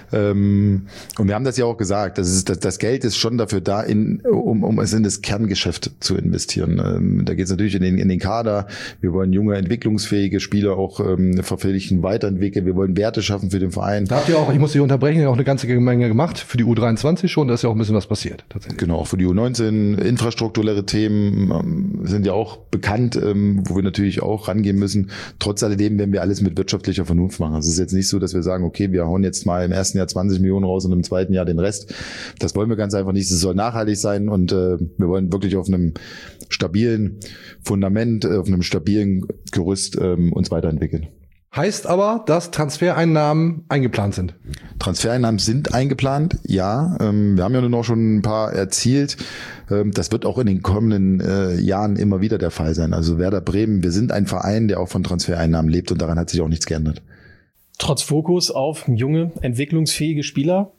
Ähm, und wir haben das ja auch gesagt, das, ist, das, das Geld ist schon dafür da, in, um, um es in das Kerngeschäft zu investieren. Ähm, da geht es natürlich in den, in den Kader. Wir wollen junge, entwicklungsfähige Spieler auch ähm, verpflichten, weiterentwickeln. Wir wollen Werte schaffen für den Verein. Da habt ihr auch, ich muss dich unterbrechen, auch eine ganze Menge gemacht für die U dreiundzwanzig schon. Da ist ja auch ein bisschen was passiert, tatsächlich. Genau, auch für die U neunzehn. Infrastrukturelle Themen ähm, sind ja auch bekannt, ähm, wo wir natürlich auch rangehen müssen. Trotz alledem werden wir alles mit wirtschaftlicher Vernunft machen. Es ist jetzt nicht so, dass wir sagen, okay, wir hauen jetzt mal im ersten Jahr zwanzig Millionen raus und im zweiten Jahr den Rest. Das wollen wir ganz einfach nicht. Es soll nachhaltig sein und äh, wir wollen wirklich auf einem stabilen Fundament, auf einem stabilen Gerüst ähm, uns weiterentwickeln. Heißt aber, dass Transfereinnahmen eingeplant sind. Transfereinnahmen sind eingeplant, ja. Ähm, wir haben ja nur noch schon ein paar erzielt. Ähm, das wird auch in den kommenden äh, Jahren immer wieder der Fall sein. Also Werder Bremen, wir sind ein Verein, der auch von Transfereinnahmen lebt und daran hat sich auch nichts geändert. Trotz Fokus auf junge, entwicklungsfähige Spieler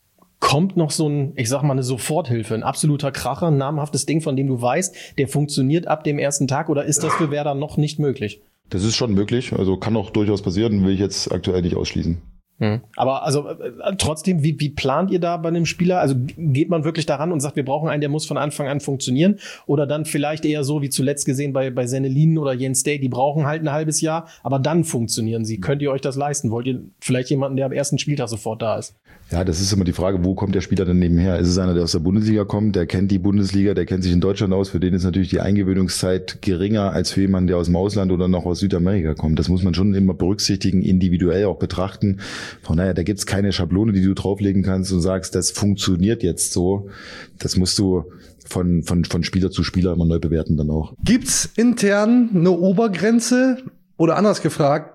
kommt noch so ein, ich sag mal, eine Soforthilfe, ein absoluter Kracher, ein namhaftes Ding, von dem du weißt, der funktioniert ab dem ersten Tag, oder ist das für Werder noch nicht möglich? Das ist schon möglich, also kann auch durchaus passieren, will ich jetzt aktuell nicht ausschließen. Hm. Aber also äh, trotzdem, wie, wie plant ihr da bei einem Spieler? Also geht man wirklich daran und sagt, wir brauchen einen, der muss von Anfang an funktionieren? Oder dann vielleicht eher so wie zuletzt gesehen bei, bei Sennelin oder Jens Day, die brauchen halt ein halbes Jahr, aber dann funktionieren sie. Könnt ihr euch das leisten? Wollt ihr vielleicht jemanden, der am ersten Spieltag sofort da ist? Ja, das ist immer die Frage, wo kommt der Spieler dann nebenher? Ist es einer, der aus der Bundesliga kommt, der kennt die Bundesliga, der kennt sich in Deutschland aus, für den ist natürlich die Eingewöhnungszeit geringer als für jemanden, der aus dem Ausland oder noch aus Südamerika kommt. Das muss man schon immer berücksichtigen, individuell auch betrachten. Von daher, da gibt's keine Schablone, die du drauflegen kannst und sagst, das funktioniert jetzt so. Das musst du von, von, von Spieler zu Spieler immer neu bewerten dann auch. Gibt's intern eine Obergrenze? Oder anders gefragt,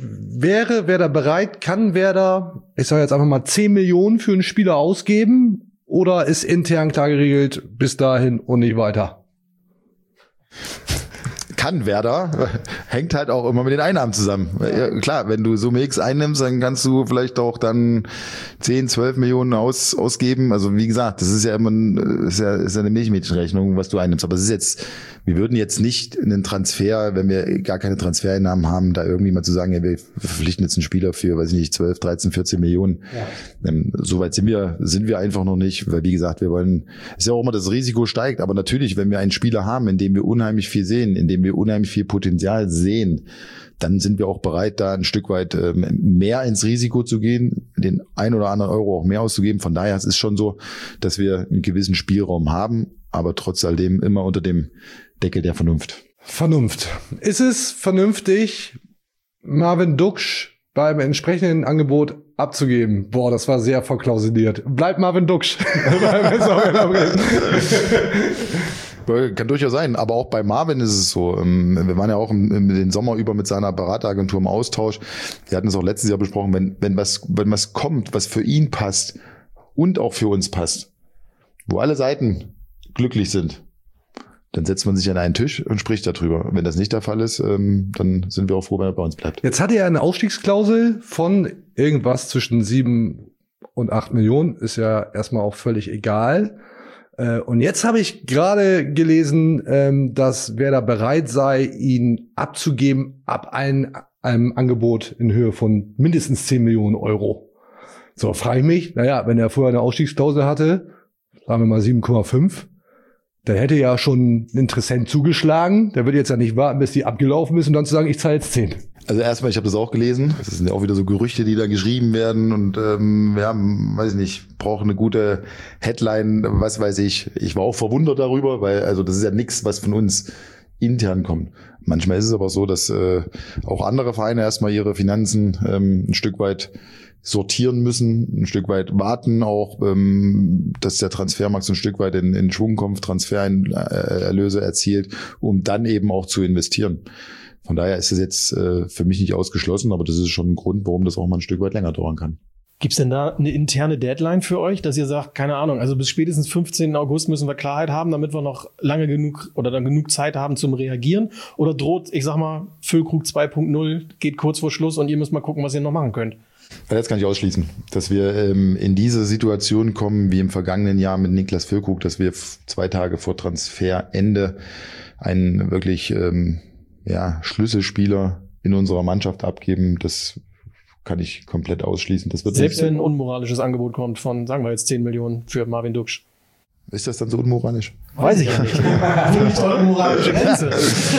wäre Werder bereit, kann Werder, ich sage jetzt einfach mal zehn Millionen für einen Spieler ausgeben? Oder ist intern klar geregelt, bis dahin und nicht weiter? Kann Werder, hängt halt auch immer mit den Einnahmen zusammen. Ja, klar, wenn du Summe X einnimmst, dann kannst du vielleicht auch dann zehn, zwölf Millionen aus, ausgeben. Also wie gesagt, das ist ja immer ein, ist ja, ist ja eine Milchmädchenrechnung, was du einnimmst. Aber es ist jetzt, wir würden jetzt nicht einen Transfer, wenn wir gar keine Transfereinnahmen haben, da irgendwie mal zu sagen, ja, wir verpflichten jetzt einen Spieler für, weiß ich nicht, zwölf, dreizehn, vierzehn Millionen. Ja. Ähm, Soweit sind wir, sind wir einfach noch nicht, weil wie gesagt, wir wollen, ist ja auch immer das Risiko steigt, aber natürlich, wenn wir einen Spieler haben, in dem wir unheimlich viel sehen, in dem wir unheimlich viel Potenzial sehen, dann sind wir auch bereit, da ein Stück weit ähm, mehr ins Risiko zu gehen, den ein oder anderen Euro auch mehr auszugeben. Von daher es ist schon so, dass wir einen gewissen Spielraum haben, aber trotz alledem immer unter dem Deckel der Vernunft. Vernunft. Ist es vernünftig, Marvin Duksch beim entsprechenden Angebot abzugeben? Boah, das war sehr verklausuliert. Bleibt Marvin Duksch. Kann durchaus sein, aber auch bei Marvin ist es so. Wir waren ja auch im, den Sommer über mit seiner Berateragentur im Austausch. Wir hatten es auch letztes Jahr besprochen, wenn, wenn was, wenn was kommt, was für ihn passt und auch für uns passt, wo alle Seiten glücklich sind, dann setzt man sich an einen Tisch und spricht darüber. Wenn das nicht der Fall ist, ähm, dann sind wir auch froh, wenn er bei uns bleibt. Jetzt hat er eine Ausstiegsklausel von irgendwas zwischen sieben und acht Millionen. Ist ja erstmal auch völlig egal. Äh, und jetzt habe ich gerade gelesen, ähm, dass Werder bereit sei, ihn abzugeben ab ein, einem Angebot in Höhe von mindestens zehn Millionen Euro. So, frage ich mich, naja, wenn er vorher eine Ausstiegsklausel hatte, sagen wir mal sieben Komma fünf, da hätte ja schon ein Interessent zugeschlagen. Der wird jetzt ja nicht warten, bis die abgelaufen ist und dann zu sagen, ich zahle jetzt zehn. Also erstmal, ich habe das auch gelesen. Das sind ja auch wieder so Gerüchte, die da geschrieben werden. Und ähm, wir haben, weiß ich nicht, brauchen eine gute Headline, was weiß ich. Ich war auch verwundert darüber, weil also das ist ja nichts, was von uns intern kommt. Manchmal ist es aber so, dass äh, auch andere Vereine erstmal ihre Finanzen ähm, ein Stück weit sortieren müssen, ein Stück weit warten auch, ähm, dass der Transfermarkt so ein Stück weit in, in Schwung kommt, Transfererlöse erzielt, um dann eben auch zu investieren. Von daher ist es jetzt äh, für mich nicht ausgeschlossen, aber das ist schon ein Grund, warum das auch mal ein Stück weit länger dauern kann. Gibt's denn da eine interne Deadline für euch, dass ihr sagt, keine Ahnung, also bis spätestens fünfzehnten August müssen wir Klarheit haben, damit wir noch lange genug oder dann genug Zeit haben zum Reagieren? Oder droht, ich sag mal, Füllkrug zwei Punkt null, geht kurz vor Schluss und ihr müsst mal gucken, was ihr noch machen könnt? Das kann ich ausschließen, dass wir ähm, in diese Situation kommen wie im vergangenen Jahr mit Niklas Füllkrug, dass wir f- zwei Tage vor Transferende einen wirklich ähm, ja, Schlüsselspieler in unserer Mannschaft abgeben. Das kann ich komplett ausschließen. Das wird Selbst nicht, wenn ein unmoralisches Angebot kommt von, sagen wir jetzt zehn Millionen für Marvin Duksch. ist das dann so unmoralisch? Weiß ich ja nicht. Wo liegt eure moralische Grenze?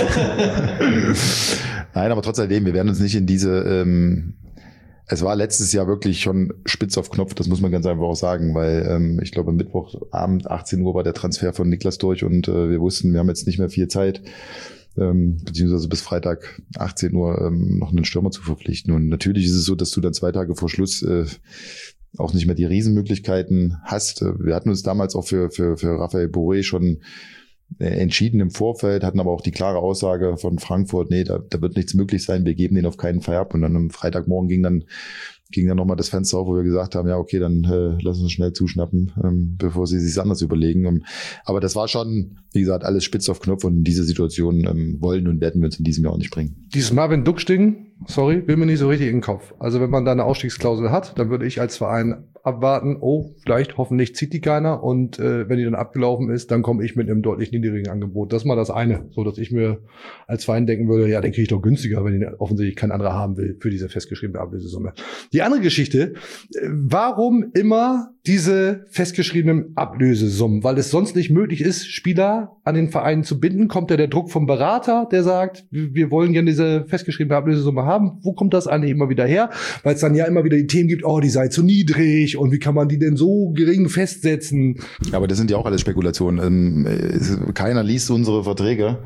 Nein, aber trotzdem, wir werden uns nicht in diese... Ähm, es war letztes Jahr wirklich schon spitz auf Knopf, das muss man ganz einfach auch sagen, weil ähm, ich glaube, am Mittwochabend achtzehn Uhr war der Transfer von Niklas durch und äh, wir wussten, wir haben jetzt nicht mehr viel Zeit, ähm, beziehungsweise bis Freitag achtzehn Uhr ähm, noch einen Stürmer zu verpflichten. Und natürlich ist es so, dass du dann zwei Tage vor Schluss äh, auch nicht mehr die Riesenmöglichkeiten hast. Wir hatten uns damals auch für für für Raphael Boré schon entschieden im Vorfeld, hatten aber auch die klare Aussage von Frankfurt, nee, da, da wird nichts möglich sein, wir geben den auf keinen Fall ab. Und dann am Freitagmorgen ging dann ging dann nochmal das Fenster auf, wo wir gesagt haben, ja okay, dann äh, lass uns schnell zuschnappen, ähm, bevor sie sich anders überlegen. Um, aber das war schon, wie gesagt, alles spitz auf Knopf und in diese Situation ähm, wollen und werden wir uns in diesem Jahr auch nicht bringen. Dieses Marvin Duksch-Ding, sorry, will mir nicht so richtig in den Kopf. Also wenn man da eine Ausstiegsklausel hat, dann würde ich als Verein abwarten, oh, vielleicht, hoffentlich zieht die keiner und äh, wenn die dann abgelaufen ist, dann komme ich mit einem deutlich niedrigen Angebot. Das ist mal das eine, so dass ich mir als Verein denken würde, ja, den kriege ich doch günstiger, wenn ihn offensichtlich kein anderer haben will für diese festgeschriebene Ablösesumme. Die andere Geschichte, äh, warum immer diese festgeschriebenen Ablösesummen? Weil es sonst nicht möglich ist, Spieler an den Verein zu binden. Kommt ja der Druck vom Berater, der sagt, wir wollen gerne diese festgeschriebene Ablösesumme haben. Wo kommt das eigentlich immer wieder her? Weil es dann ja immer wieder die Themen gibt, oh, die sei zu niedrig und wie kann man die denn so gering festsetzen? Aber das sind ja auch alles Spekulationen. Ähm, keiner liest unsere Verträge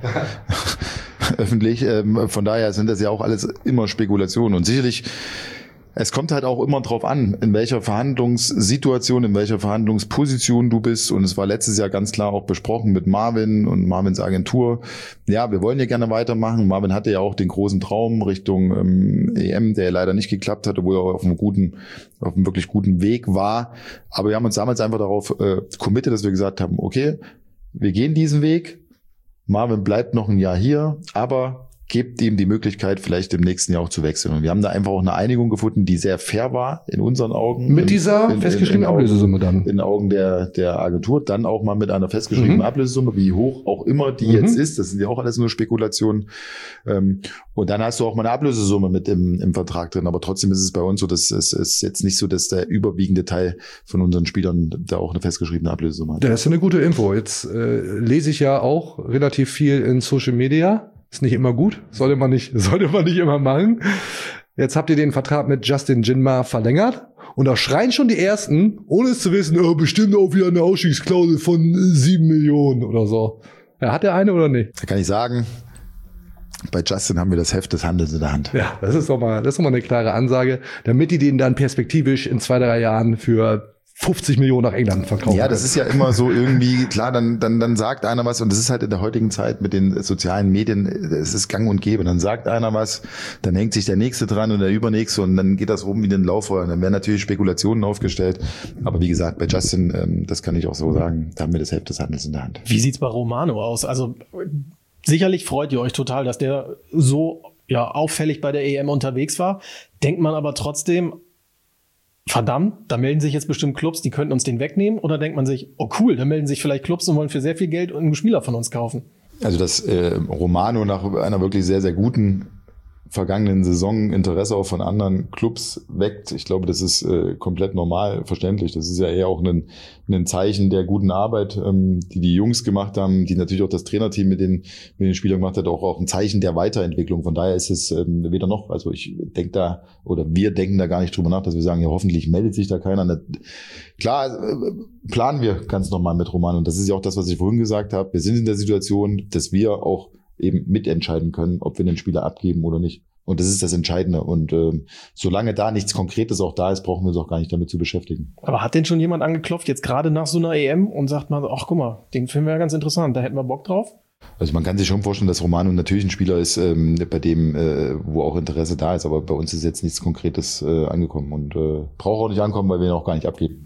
öffentlich. Ähm, von daher sind das ja auch alles immer Spekulationen. Und sicherlich, es kommt halt auch immer drauf an, in welcher Verhandlungssituation, in welcher Verhandlungsposition du bist. Und es war letztes Jahr ganz klar auch besprochen mit Marvin und Marvins Agentur. Ja, wir wollen ja gerne weitermachen. Marvin hatte ja auch den großen Traum Richtung ähm, E M, der leider nicht geklappt hat, obwohl er auf einem guten, auf einem wirklich guten Weg war. Aber wir haben uns damals einfach darauf äh, committed, dass wir gesagt haben, okay, wir gehen diesen Weg. Marvin bleibt noch ein Jahr hier, aber gebt ihm die Möglichkeit, vielleicht im nächsten Jahr auch zu wechseln. Und wir haben da einfach auch eine Einigung gefunden, die sehr fair war in unseren Augen. Mit dieser in, in, festgeschriebenen in, in Ablösesumme dann? In den Augen der, der Agentur. Dann auch mal mit einer festgeschriebenen mhm. Ablösesumme, wie hoch auch immer die mhm. jetzt ist. Das sind ja auch alles nur Spekulationen. Und dann hast du auch mal eine Ablösesumme mit im, im Vertrag drin. Aber trotzdem ist es bei uns so, dass es ist jetzt nicht so, dass der überwiegende Teil von unseren Spielern da auch eine festgeschriebene Ablösesumme hat. Das ist eine gute Info. Jetzt äh, lese ich ja auch relativ viel in Social Media. Ist nicht immer gut, sollte man nicht, sollte man nicht immer machen. Jetzt habt ihr den Vertrag mit Justin Jinmar verlängert und da schreien schon die Ersten, ohne es zu wissen, oh, bestimmt auch wieder eine Ausstiegsklausel von sieben Millionen oder so. Ja, hat der eine oder nicht? Da kann ich sagen, bei Justin haben wir das Heft des Handels in der Hand. Ja, das ist doch mal, das ist doch mal eine klare Ansage, damit die den dann perspektivisch in zwei, drei Jahren für fünfzig Millionen nach England verkaufen. Ja, das ist ja immer so irgendwie, klar, dann, dann, dann sagt einer was, und das ist halt in der heutigen Zeit mit den sozialen Medien, es ist gang und gäbe. Dann sagt einer was, dann hängt sich der Nächste dran und der Übernächste und dann geht das rum wie ein Lauffeuer. Dann werden natürlich Spekulationen aufgestellt. Aber wie gesagt, bei Justin, ähm, das kann ich auch so sagen, da haben wir das Hälfte des Handels in der Hand. Wie sieht's bei Romano aus? Also sicherlich freut ihr euch total, dass der so ja auffällig bei der E M unterwegs war. Denkt man aber trotzdem, verdammt, da melden sich jetzt bestimmt Clubs, die könnten uns den wegnehmen? Oder denkt man sich, oh cool, da melden sich vielleicht Clubs und wollen für sehr viel Geld einen Spieler von uns kaufen? Also, dass äh, Romano nach einer wirklich sehr, sehr guten vergangenen Saison Interesse auch von anderen Clubs weckt, ich glaube, das ist äh, komplett normal verständlich. Das ist ja eher auch ein, ein Zeichen der guten Arbeit, ähm, die die Jungs gemacht haben, die natürlich auch das Trainerteam mit den, mit den Spielern gemacht hat, auch, auch ein Zeichen der Weiterentwicklung. Von daher ist es ähm, weder noch, also ich denke da, oder wir denken da gar nicht drüber nach, dass wir sagen, ja, hoffentlich meldet sich da keiner. Klar, äh, planen wir ganz normal mit Roman, und das ist ja auch das, was ich vorhin gesagt habe. Wir sind in der Situation, dass wir auch eben mitentscheiden können, ob wir den Spieler abgeben oder nicht. Und das ist das Entscheidende. Und ähm, solange da nichts Konkretes auch da ist, brauchen wir uns auch gar nicht damit zu beschäftigen. Aber hat denn schon jemand angeklopft, jetzt gerade nach so einer E M, und sagt mal, ach guck mal, den finden wir ja ganz interessant, da hätten wir Bock drauf? Also man kann sich schon vorstellen, dass Romano natürlich ein Spieler ist, ähm, bei dem, äh, wo auch Interesse da ist. Aber bei uns ist jetzt nichts Konkretes äh, angekommen und äh, braucht auch nicht ankommen, weil wir ihn auch gar nicht abgeben.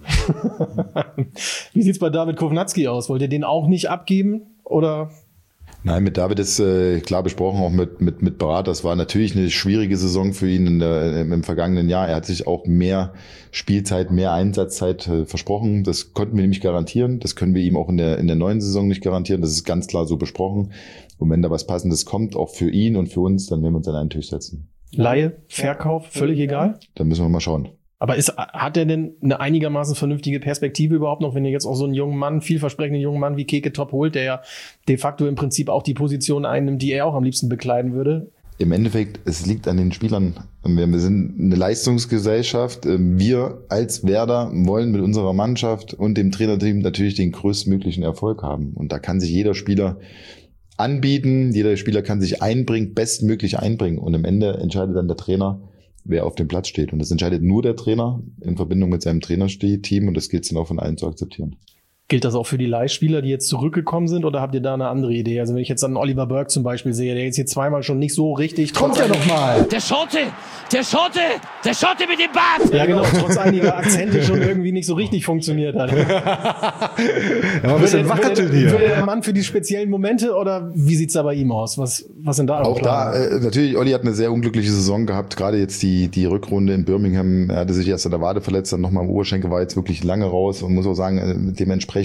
Wie sieht's bei David Kovnatski aus? Wollt ihr den auch nicht abgeben oder... Nein, mit David ist äh, klar besprochen, auch mit mit mit Berater. Das war natürlich eine schwierige Saison für ihn in der, im vergangenen Jahr. Er hat sich auch mehr Spielzeit, mehr Einsatzzeit äh, versprochen. Das konnten wir nämlich garantieren. Das können wir ihm auch in der in der neuen Saison nicht garantieren. Das ist ganz klar so besprochen. Und wenn da was Passendes kommt, auch für ihn und für uns, dann werden wir uns an einen Tisch setzen. Leihe, Verkauf, völlig egal? Dann müssen wir mal schauen. Aber ist, hat er denn eine einigermaßen vernünftige Perspektive überhaupt noch, wenn ihr jetzt auch so einen jungen Mann, vielversprechenden jungen Mann wie Keke Top holt, der ja de facto im Prinzip auch die Position einnimmt, die er auch am liebsten bekleiden würde? Im Endeffekt, es liegt an den Spielern. Wir sind eine Leistungsgesellschaft. Wir als Werder wollen mit unserer Mannschaft und dem Trainerteam natürlich den größtmöglichen Erfolg haben. Und da kann sich jeder Spieler anbieten, jeder Spieler kann sich einbringen, bestmöglich einbringen. Und am Ende entscheidet dann der Trainer, wer auf dem Platz steht. Und das entscheidet nur der Trainer in Verbindung mit seinem Trainerteam, und das gilt dann auch von allen zu akzeptieren. Gilt das auch für die Leihspieler, die jetzt zurückgekommen sind, oder habt ihr da eine andere Idee? Also wenn ich jetzt an Oliver Burke zum Beispiel sehe, der jetzt hier zweimal schon nicht so richtig... Kommt ja noch mal! Der Schotte! Der Schotte! Der Schotte mit dem Bart! Ja genau, trotz einiger Akzente schon irgendwie nicht so richtig funktioniert hat. Ja, ein bisschen wackelt hier. Für der Mann für die speziellen Momente, oder wie sieht's da bei ihm aus? Was, was sind da Auch da, äh, natürlich, Olli hat eine sehr unglückliche Saison gehabt, gerade jetzt die die Rückrunde in Birmingham. Er hatte sich erst an der Wade verletzt, dann nochmal am Oberschenkel, war jetzt wirklich lange raus, und muss auch sagen, äh, dementsprechend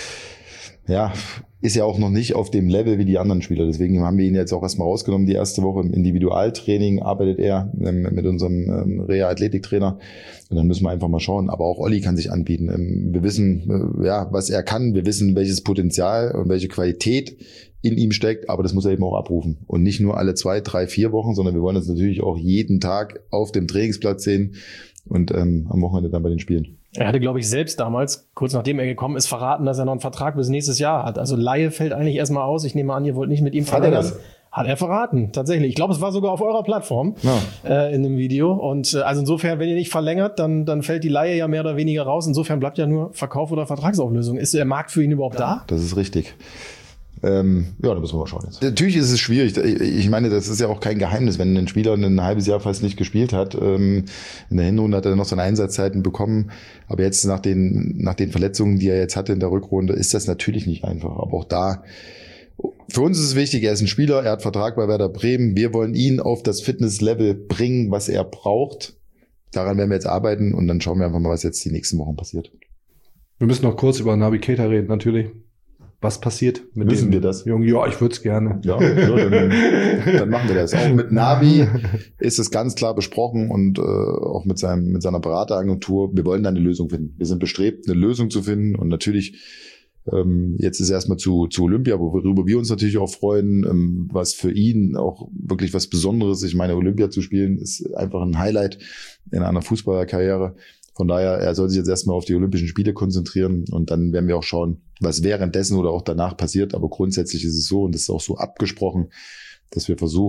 ja, ist ja auch noch nicht auf dem Level wie die anderen Spieler. Deswegen haben wir ihn jetzt auch erstmal rausgenommen. Die erste Woche im Individualtraining arbeitet er ähm, mit unserem ähm, Reha-Athletiktrainer. Und dann müssen wir einfach mal schauen. Aber auch Olli kann sich anbieten. Ähm, wir wissen, äh, ja, was er kann. Wir wissen, welches Potenzial und welche Qualität in ihm steckt. Aber das muss er eben auch abrufen. Und nicht nur alle zwei, drei, vier Wochen, sondern wir wollen uns natürlich auch jeden Tag auf dem Trainingsplatz sehen und ähm, am Wochenende dann bei den Spielen. Er hatte, glaube ich, selbst damals, kurz nachdem er gekommen ist, verraten, dass er noch einen Vertrag bis nächstes Jahr hat. Also Leihe fällt eigentlich erstmal aus. Ich nehme an, ihr wollt nicht mit ihm verlängern. Hat er das? Hat er verraten, tatsächlich. Ich glaube, es war sogar auf eurer Plattform Ja. äh, in dem Video. Und äh, also insofern, wenn ihr nicht verlängert, dann dann fällt die Leihe ja mehr oder weniger raus. Insofern bleibt ja nur Verkauf oder Vertragsauflösung. Ist der Markt für ihn überhaupt da? Das ist richtig. Ähm, ja, da müssen wir mal schauen jetzt. Natürlich ist es schwierig. Ich meine, das ist ja auch kein Geheimnis, wenn ein Spieler ein halbes Jahr fast nicht gespielt hat. Ähm, in der Hinrunde hat er noch seine Einsatzzeiten bekommen. Aber jetzt nach den, nach den Verletzungen, die er jetzt hatte in der Rückrunde, ist das natürlich nicht einfach. Aber auch da, für uns ist es wichtig, er ist ein Spieler, er hat Vertrag bei Werder Bremen. Wir wollen ihn auf das Fitnesslevel bringen, was er braucht. Daran werden wir jetzt arbeiten, und dann schauen wir einfach mal, was jetzt die nächsten Wochen passiert. Wir müssen noch kurz über Naby Keita reden, natürlich. Was passiert mit Müssen dem wir das? Jungen? Ja, ich würde es gerne. Ja, ja dann, dann machen wir das. Auch mit Naby ist es ganz klar besprochen, und äh, auch mit seinem mit seiner Berateragentur. Wir wollen da eine Lösung finden. Wir sind bestrebt, eine Lösung zu finden, und natürlich ähm, jetzt ist erstmal zu zu Olympia, worüber wir uns natürlich auch freuen, ähm, was für ihn auch wirklich was Besonderes. Ich meine, Olympia zu spielen ist einfach ein Highlight in einer Fußballerkarriere. Von daher, er soll sich jetzt erstmal auf die Olympischen Spiele konzentrieren, und dann werden wir auch schauen, was währenddessen oder auch danach passiert. Aber grundsätzlich ist es so, und das ist auch so abgesprochen, dass wir versuchen,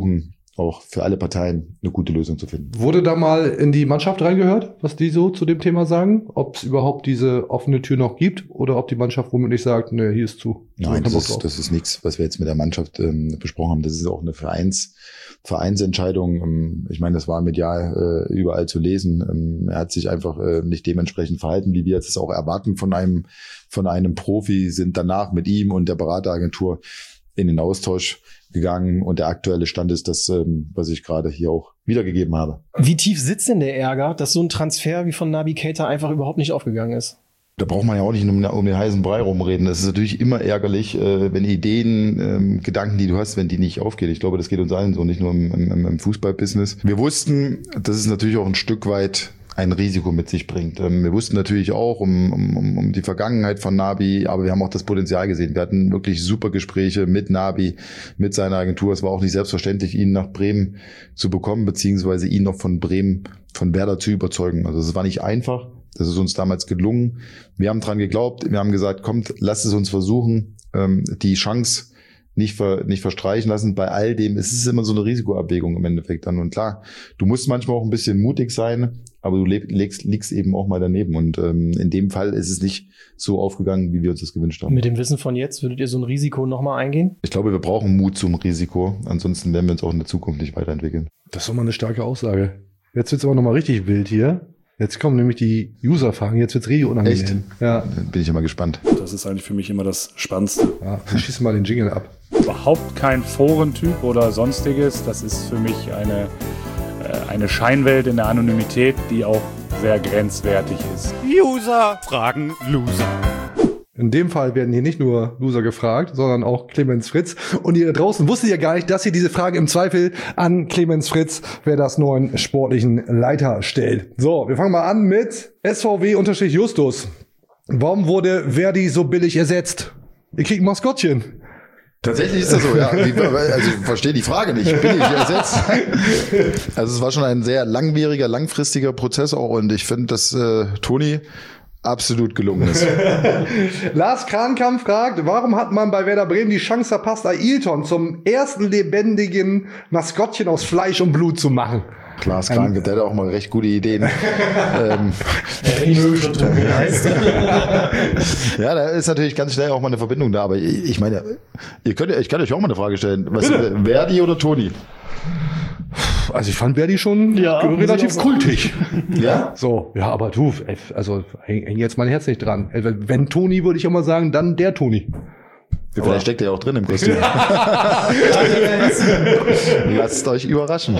auch für alle Parteien eine gute Lösung zu finden. Wurde da mal in die Mannschaft reingehört, was die so zu dem Thema sagen? Ob es überhaupt diese offene Tür noch gibt oder ob die Mannschaft womöglich sagt, ne, hier ist zu. Nein, das ist, das ist nichts, was wir jetzt mit der Mannschaft ähm, besprochen haben. Das ist auch eine Vereins, Vereinsentscheidung. Ähm, ich meine, das war medial äh, überall zu lesen. Ähm, er hat sich einfach äh, nicht dementsprechend verhalten, wie wir jetzt es auch erwarten von einem, von einem Profi, sind danach mit ihm und der Berateragentur in den Austausch gegangen und der aktuelle Stand ist das, ähm, was ich gerade hier auch wiedergegeben habe. Wie tief sitzt denn der Ärger, dass so ein Transfer wie von Naby Keita einfach überhaupt nicht aufgegangen ist? Da braucht man ja auch nicht um, um den heißen Brei rumreden. Das ist natürlich immer ärgerlich, äh, wenn Ideen, ähm, Gedanken, die du hast, wenn die nicht aufgehen. Ich glaube, das geht uns allen so, nicht nur im, im, im Fußballbusiness. Wir wussten, dass es natürlich auch ein Stück weit ein Risiko mit sich bringt. Ähm, wir wussten natürlich auch um, um, um die Vergangenheit von Naby, aber wir haben auch das Potenzial gesehen. Wir hatten wirklich super Gespräche mit Naby, mit seiner Agentur. Es war auch nicht selbstverständlich, ihn nach Bremen zu bekommen, beziehungsweise ihn noch von Bremen, von Werder zu überzeugen. Also es war nicht einfach. Das ist uns damals gelungen. Wir haben dran geglaubt. Wir haben gesagt, kommt, lasst es uns versuchen, ähm, die Chance nicht ver, nicht verstreichen lassen. Bei all dem ist es immer so eine Risikoabwägung im Endeffekt dann. Und klar, du musst manchmal auch ein bisschen mutig sein, aber du legst, liegst eben auch mal daneben. Und ähm, in dem Fall ist es nicht so aufgegangen, wie wir uns das gewünscht haben. Mit dem Wissen von jetzt, würdet ihr so ein Risiko nochmal eingehen? Ich glaube, wir brauchen Mut zum Risiko. Ansonsten werden wir uns auch in der Zukunft nicht weiterentwickeln. Das ist doch mal eine starke Aussage. Jetzt wird's aber nochmal richtig wild hier. Jetzt kommen nämlich die User-Fragen. Jetzt wird's richtig unangenehm. Echt? Ja. Bin ich immer gespannt. Das ist eigentlich für mich immer das Spannendste. Ja, wir schießen mal den Jingle ab. Überhaupt kein Forentyp oder sonstiges. Das ist für mich eine, äh, eine Scheinwelt in der Anonymität, die auch sehr grenzwertig ist. User fragen Loser. In dem Fall werden hier nicht nur Loser gefragt, sondern auch Clemens Fritz. Und ihr da draußen wusstet ja gar nicht, dass ihr diese Frage im Zweifel an Clemens Fritz, wer das neuen sportlichen Leiter stellt. So, wir fangen mal an mit S V W-Justus. Warum wurde Verdi so billig ersetzt? Ihr kriegt ein Maskottchen. Tatsächlich ist das so, ja. Also ich verstehe die Frage nicht. Bin ich ersetzt? Also es war schon ein sehr langwieriger, langfristiger Prozess auch und ich finde, dass äh, Toni absolut gelungen ist. Lars Krankamp fragt, warum hat man bei Werder Bremen die Chance verpasst, Ailton zum ersten lebendigen Maskottchen aus Fleisch und Blut zu machen? Klaas Kranke, der hat auch mal recht gute Ideen. ähm, ja, da ist natürlich ganz schnell auch mal eine Verbindung da, aber ich, ich meine, ihr könnt, ich kann euch auch mal eine Frage stellen. Was, Verdi oder Toni? Also ich fand Verdi schon ja, relativ kultig. Ja? So, ja, aber du, also häng, häng jetzt mein Herz nicht dran. Wenn Toni, würde ich immer sagen, dann der Toni. Vielleicht aber steckt er ja auch drin im Kostüm. Lasst euch überraschen.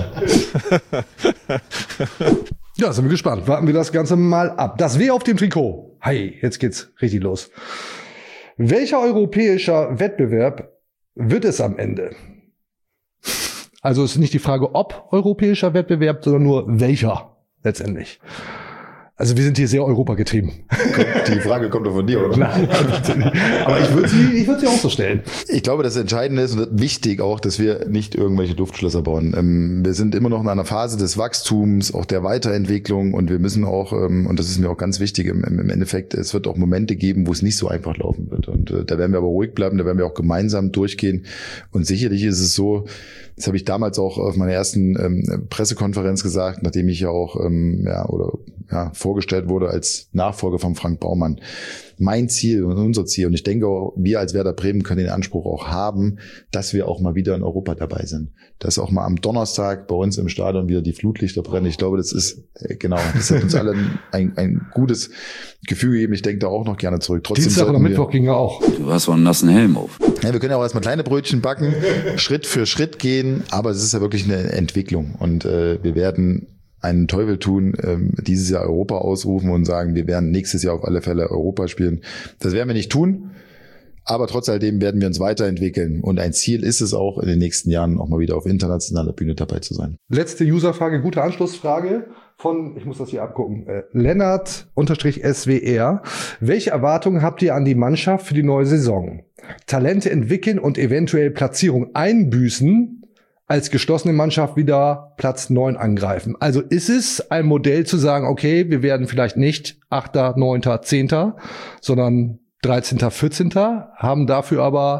Ja, sind wir gespannt. Warten wir das Ganze mal ab. Das W auf dem Trikot. Hey, jetzt geht's richtig los. Welcher europäischer Wettbewerb wird es am Ende? Also es ist nicht die Frage, ob europäischer Wettbewerb, sondern nur welcher letztendlich. Also wir sind hier sehr europagetrieben. Die Frage kommt doch von dir, oder? Nein, aber ich würde sie, ich würde sie auch so stellen. Ich glaube, das Entscheidende ist und wichtig auch, dass wir nicht irgendwelche Luftschlösser bauen. Ähm, wir sind immer noch in einer Phase des Wachstums, auch der Weiterentwicklung und wir müssen auch, ähm, und das ist mir auch ganz wichtig, im, im Endeffekt, es wird auch Momente geben, wo es nicht so einfach laufen wird. Und äh, da werden wir aber ruhig bleiben, da werden wir auch gemeinsam durchgehen. Und sicherlich ist es so, das habe ich damals auch auf meiner ersten ähm, Pressekonferenz gesagt, nachdem ich ja auch ähm, ja oder ja vorgestellt wurde als Nachfolger von Frank Baumann. Mein Ziel und unser Ziel, und ich denke auch, wir als Werder Bremen können den Anspruch auch haben, dass wir auch mal wieder in Europa dabei sind. Dass auch mal am Donnerstag bei uns im Stadion wieder die Flutlichter brennen. Ich glaube, das ist, äh, genau, das hat uns alle ein, ein gutes Gefühl gegeben. Ich denke da auch noch gerne zurück. Trotzdem Dienstag oder Mittwoch ging ja auch. Du hast so einen nassen Helm auf. Ja, wir können ja auch erstmal kleine Brötchen backen, Schritt für Schritt gehen, aber es ist ja wirklich eine Entwicklung und äh, wir werden einen Teufel tun, ähm, dieses Jahr Europa ausrufen und sagen, wir werden nächstes Jahr auf alle Fälle Europa spielen. Das werden wir nicht tun, aber trotz alledem werden wir uns weiterentwickeln und ein Ziel ist es auch, in den nächsten Jahren auch mal wieder auf internationaler Bühne dabei zu sein. Letzte Userfrage, gute Anschlussfrage von, ich muss das hier abgucken, äh, Lennart-S W R. Welche Erwartungen habt ihr an die Mannschaft für die neue Saison? Talente entwickeln und eventuell Platzierung einbüßen, als geschlossene Mannschaft wieder Platz neun angreifen. Also ist es ein Modell zu sagen, okay, wir werden vielleicht nicht Achter, Neunter, Zehnter, sondern dreizehnter, vierzehnter, haben dafür aber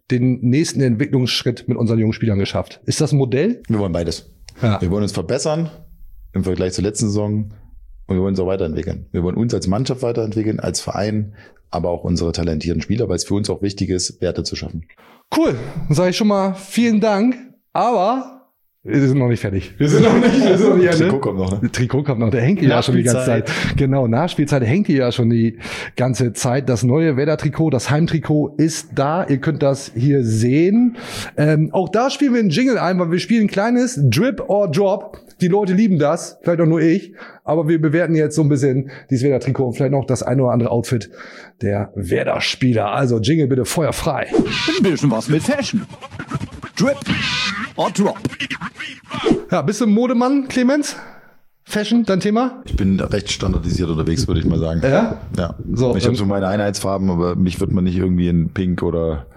den nächsten Entwicklungsschritt mit unseren jungen Spielern geschafft? Ist das ein Modell? Wir wollen beides. Ja. Wir wollen uns verbessern im Vergleich zur letzten Saison und wir wollen uns auch weiterentwickeln. Wir wollen uns als Mannschaft weiterentwickeln, als Verein, aber auch unsere talentierten Spieler, weil es für uns auch wichtig ist, Werte zu schaffen. Cool, dann sage ich schon mal vielen Dank, aber wir sind noch nicht fertig. Wir sind noch nicht, wir sind noch nicht Trikot ne? kommt noch. Ne? Trikot kommt noch, der hängt ja schon die ganze Zeit. Genau, Nachspielzeit hängt ja schon die ganze Zeit. Das neue Werder-Trikot, das Heimtrikot ist da. Ihr könnt das hier sehen. Ähm, auch da spielen wir einen Jingle ein, weil wir spielen ein kleines Drip or Drop. Die Leute lieben das, vielleicht auch nur ich. Aber wir bewerten jetzt so ein bisschen dieses Werder-Trikot und vielleicht noch das ein oder andere Outfit der Werder-Spieler. Also Jingle bitte feuerfrei. Ein bisschen was mit Fashion. Drip or Drop. Ja, bist du ein Modemann, Clemens? Fashion, dein Thema? Ich bin recht standardisiert unterwegs, würde ich mal sagen. Ja? Ja. So, ich habe so meine Einheitsfarben, aber mich wird man nicht irgendwie in Pink oder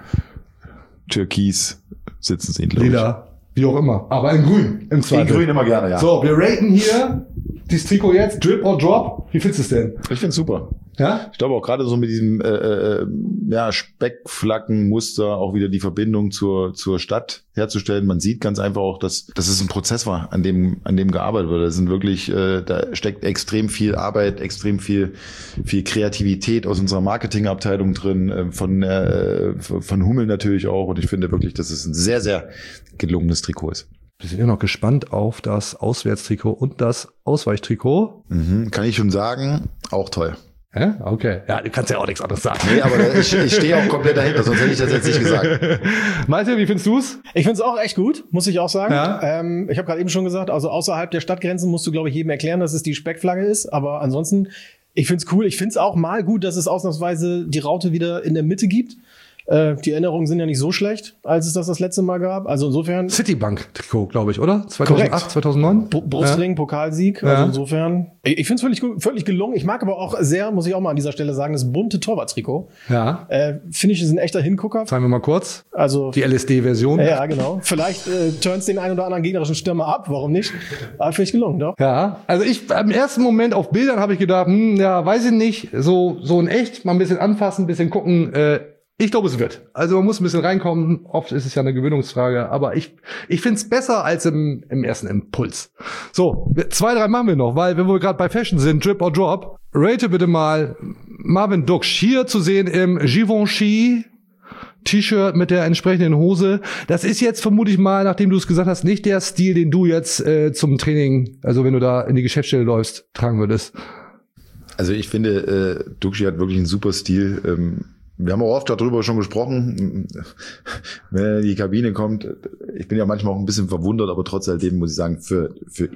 Türkis sitzen sehen, glaube ich. Lila, wie auch immer. Aber in Grün, im Zweifel. In Grün immer gerne, ja. So, wir raten hier dieses Trikot jetzt, Drip or Drop. Wie findest du es denn? Ich finde es super. Ja? Ich glaube auch gerade so mit diesem äh, äh, ja, Speckflackenmuster auch wieder die Verbindung zur zur Stadt herzustellen. Man sieht ganz einfach auch, dass, dass es ein Prozess war, an dem an dem gearbeitet wird. Das sind wirklich, äh, da steckt extrem viel Arbeit, extrem viel viel Kreativität aus unserer Marketingabteilung drin, äh, von äh, von Hummel natürlich auch. Und ich finde wirklich, dass es ein sehr sehr gelungenes Trikot ist. Wir sind ja noch gespannt auf das Auswärtstrikot und das Ausweichtrikot. Mhm, kann ich schon sagen, auch toll. Ja, okay. Ja, du kannst ja auch nichts anderes sagen. Nee, aber ich, ich stehe auch komplett dahinter, sonst hätte ich das jetzt nicht gesagt. Malte, wie findest du's? Ich find's auch echt gut, muss ich auch sagen. Ja. Ähm, ich habe gerade eben schon gesagt, also außerhalb der Stadtgrenzen musst du, glaube ich, jedem erklären, dass es die Speckflagge ist. Aber ansonsten, ich find's cool. Ich find's auch mal gut, dass es ausnahmsweise die Raute wieder in der Mitte gibt. Äh, die Erinnerungen sind ja nicht so schlecht, als es das das letzte Mal gab. Also insofern... Citibank-Trikot, glaube ich, oder? zweitausendacht, Korrekt. zweitausendneun? B- Brustring, ja. Pokalsieg. Also ja. insofern... Ich, ich finde es völlig, gut- völlig gelungen. Ich mag aber auch sehr, muss ich auch mal an dieser Stelle sagen, das bunte Torwarttrikot. Ja. Äh, finde ich, ist ein echter Hingucker. Zeigen wir mal kurz. Also die L S D-Version. Ja, genau. Vielleicht äh, turns den einen oder anderen gegnerischen Stürmer ab. Warum nicht? Aber finde ich gelungen, doch. Ja, also ich im ersten Moment auf Bildern habe ich gedacht, hm, ja, weiß ich nicht, so so in echt, mal ein bisschen anfassen, ein bisschen gucken. Äh, ich glaube, es wird. Also man muss ein bisschen reinkommen. Oft ist es ja eine Gewöhnungsfrage, aber ich ich finde es besser als im im ersten Impuls. So, zwei, drei machen wir noch, weil wenn wir gerade bei Fashion sind, Drip or Drop, rate bitte mal Marvin Duksch hier zu sehen im Givenchy T-Shirt mit der entsprechenden Hose. Das ist jetzt vermutlich mal, nachdem du es gesagt hast, nicht der Stil, den du jetzt äh, zum Training, also wenn du da in die Geschäftsstelle läufst, tragen würdest. Also ich finde, äh, Duksch hat wirklich einen super Stil. Ähm, wir haben auch oft darüber schon gesprochen, wenn er in die Kabine kommt. Ich bin ja manchmal auch ein bisschen verwundert, aber trotz alledem muss ich sagen, für für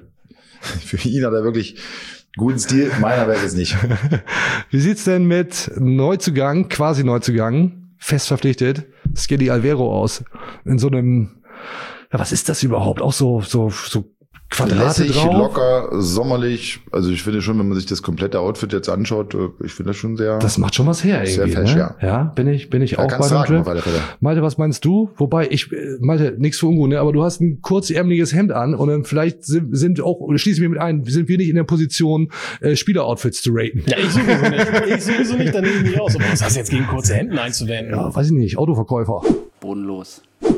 für ihn hat er wirklich guten Stil. Meiner wäre es nicht. Wie sieht's denn mit Neuzugang, quasi Neuzugang, fest verpflichtet, Skelly Alvero aus? In so einem, ja, was ist das überhaupt? Auch so, so, so Quadrate Lässig, drauf? locker, sommerlich. Also ich finde schon, wenn man sich das komplette Outfit jetzt anschaut, ich finde das schon sehr... Das macht schon was her sehr irgendwie, fesch, ne? ja. Ja, bin ich, bin ich Ja, auch kannst bei dem tragen, Trip. auf alle Fälle. Malte, was meinst du? Wobei, ich, äh, Malte, nichts für ungut, ne? Aber du hast ein kurzärmeliges Hemd an und dann vielleicht sind, sind auch, schließe ich mir mit ein, sind wir nicht in der Position, äh, Spieleroutfits zu raten. Ja, ich sowieso nicht. Ich sowieso nicht, dann nehme ich mich aus. Aber was hast du jetzt gegen kurze Hemden einzuwenden? Ja, weiß ich nicht, Autoverkäufer. Bodenlos.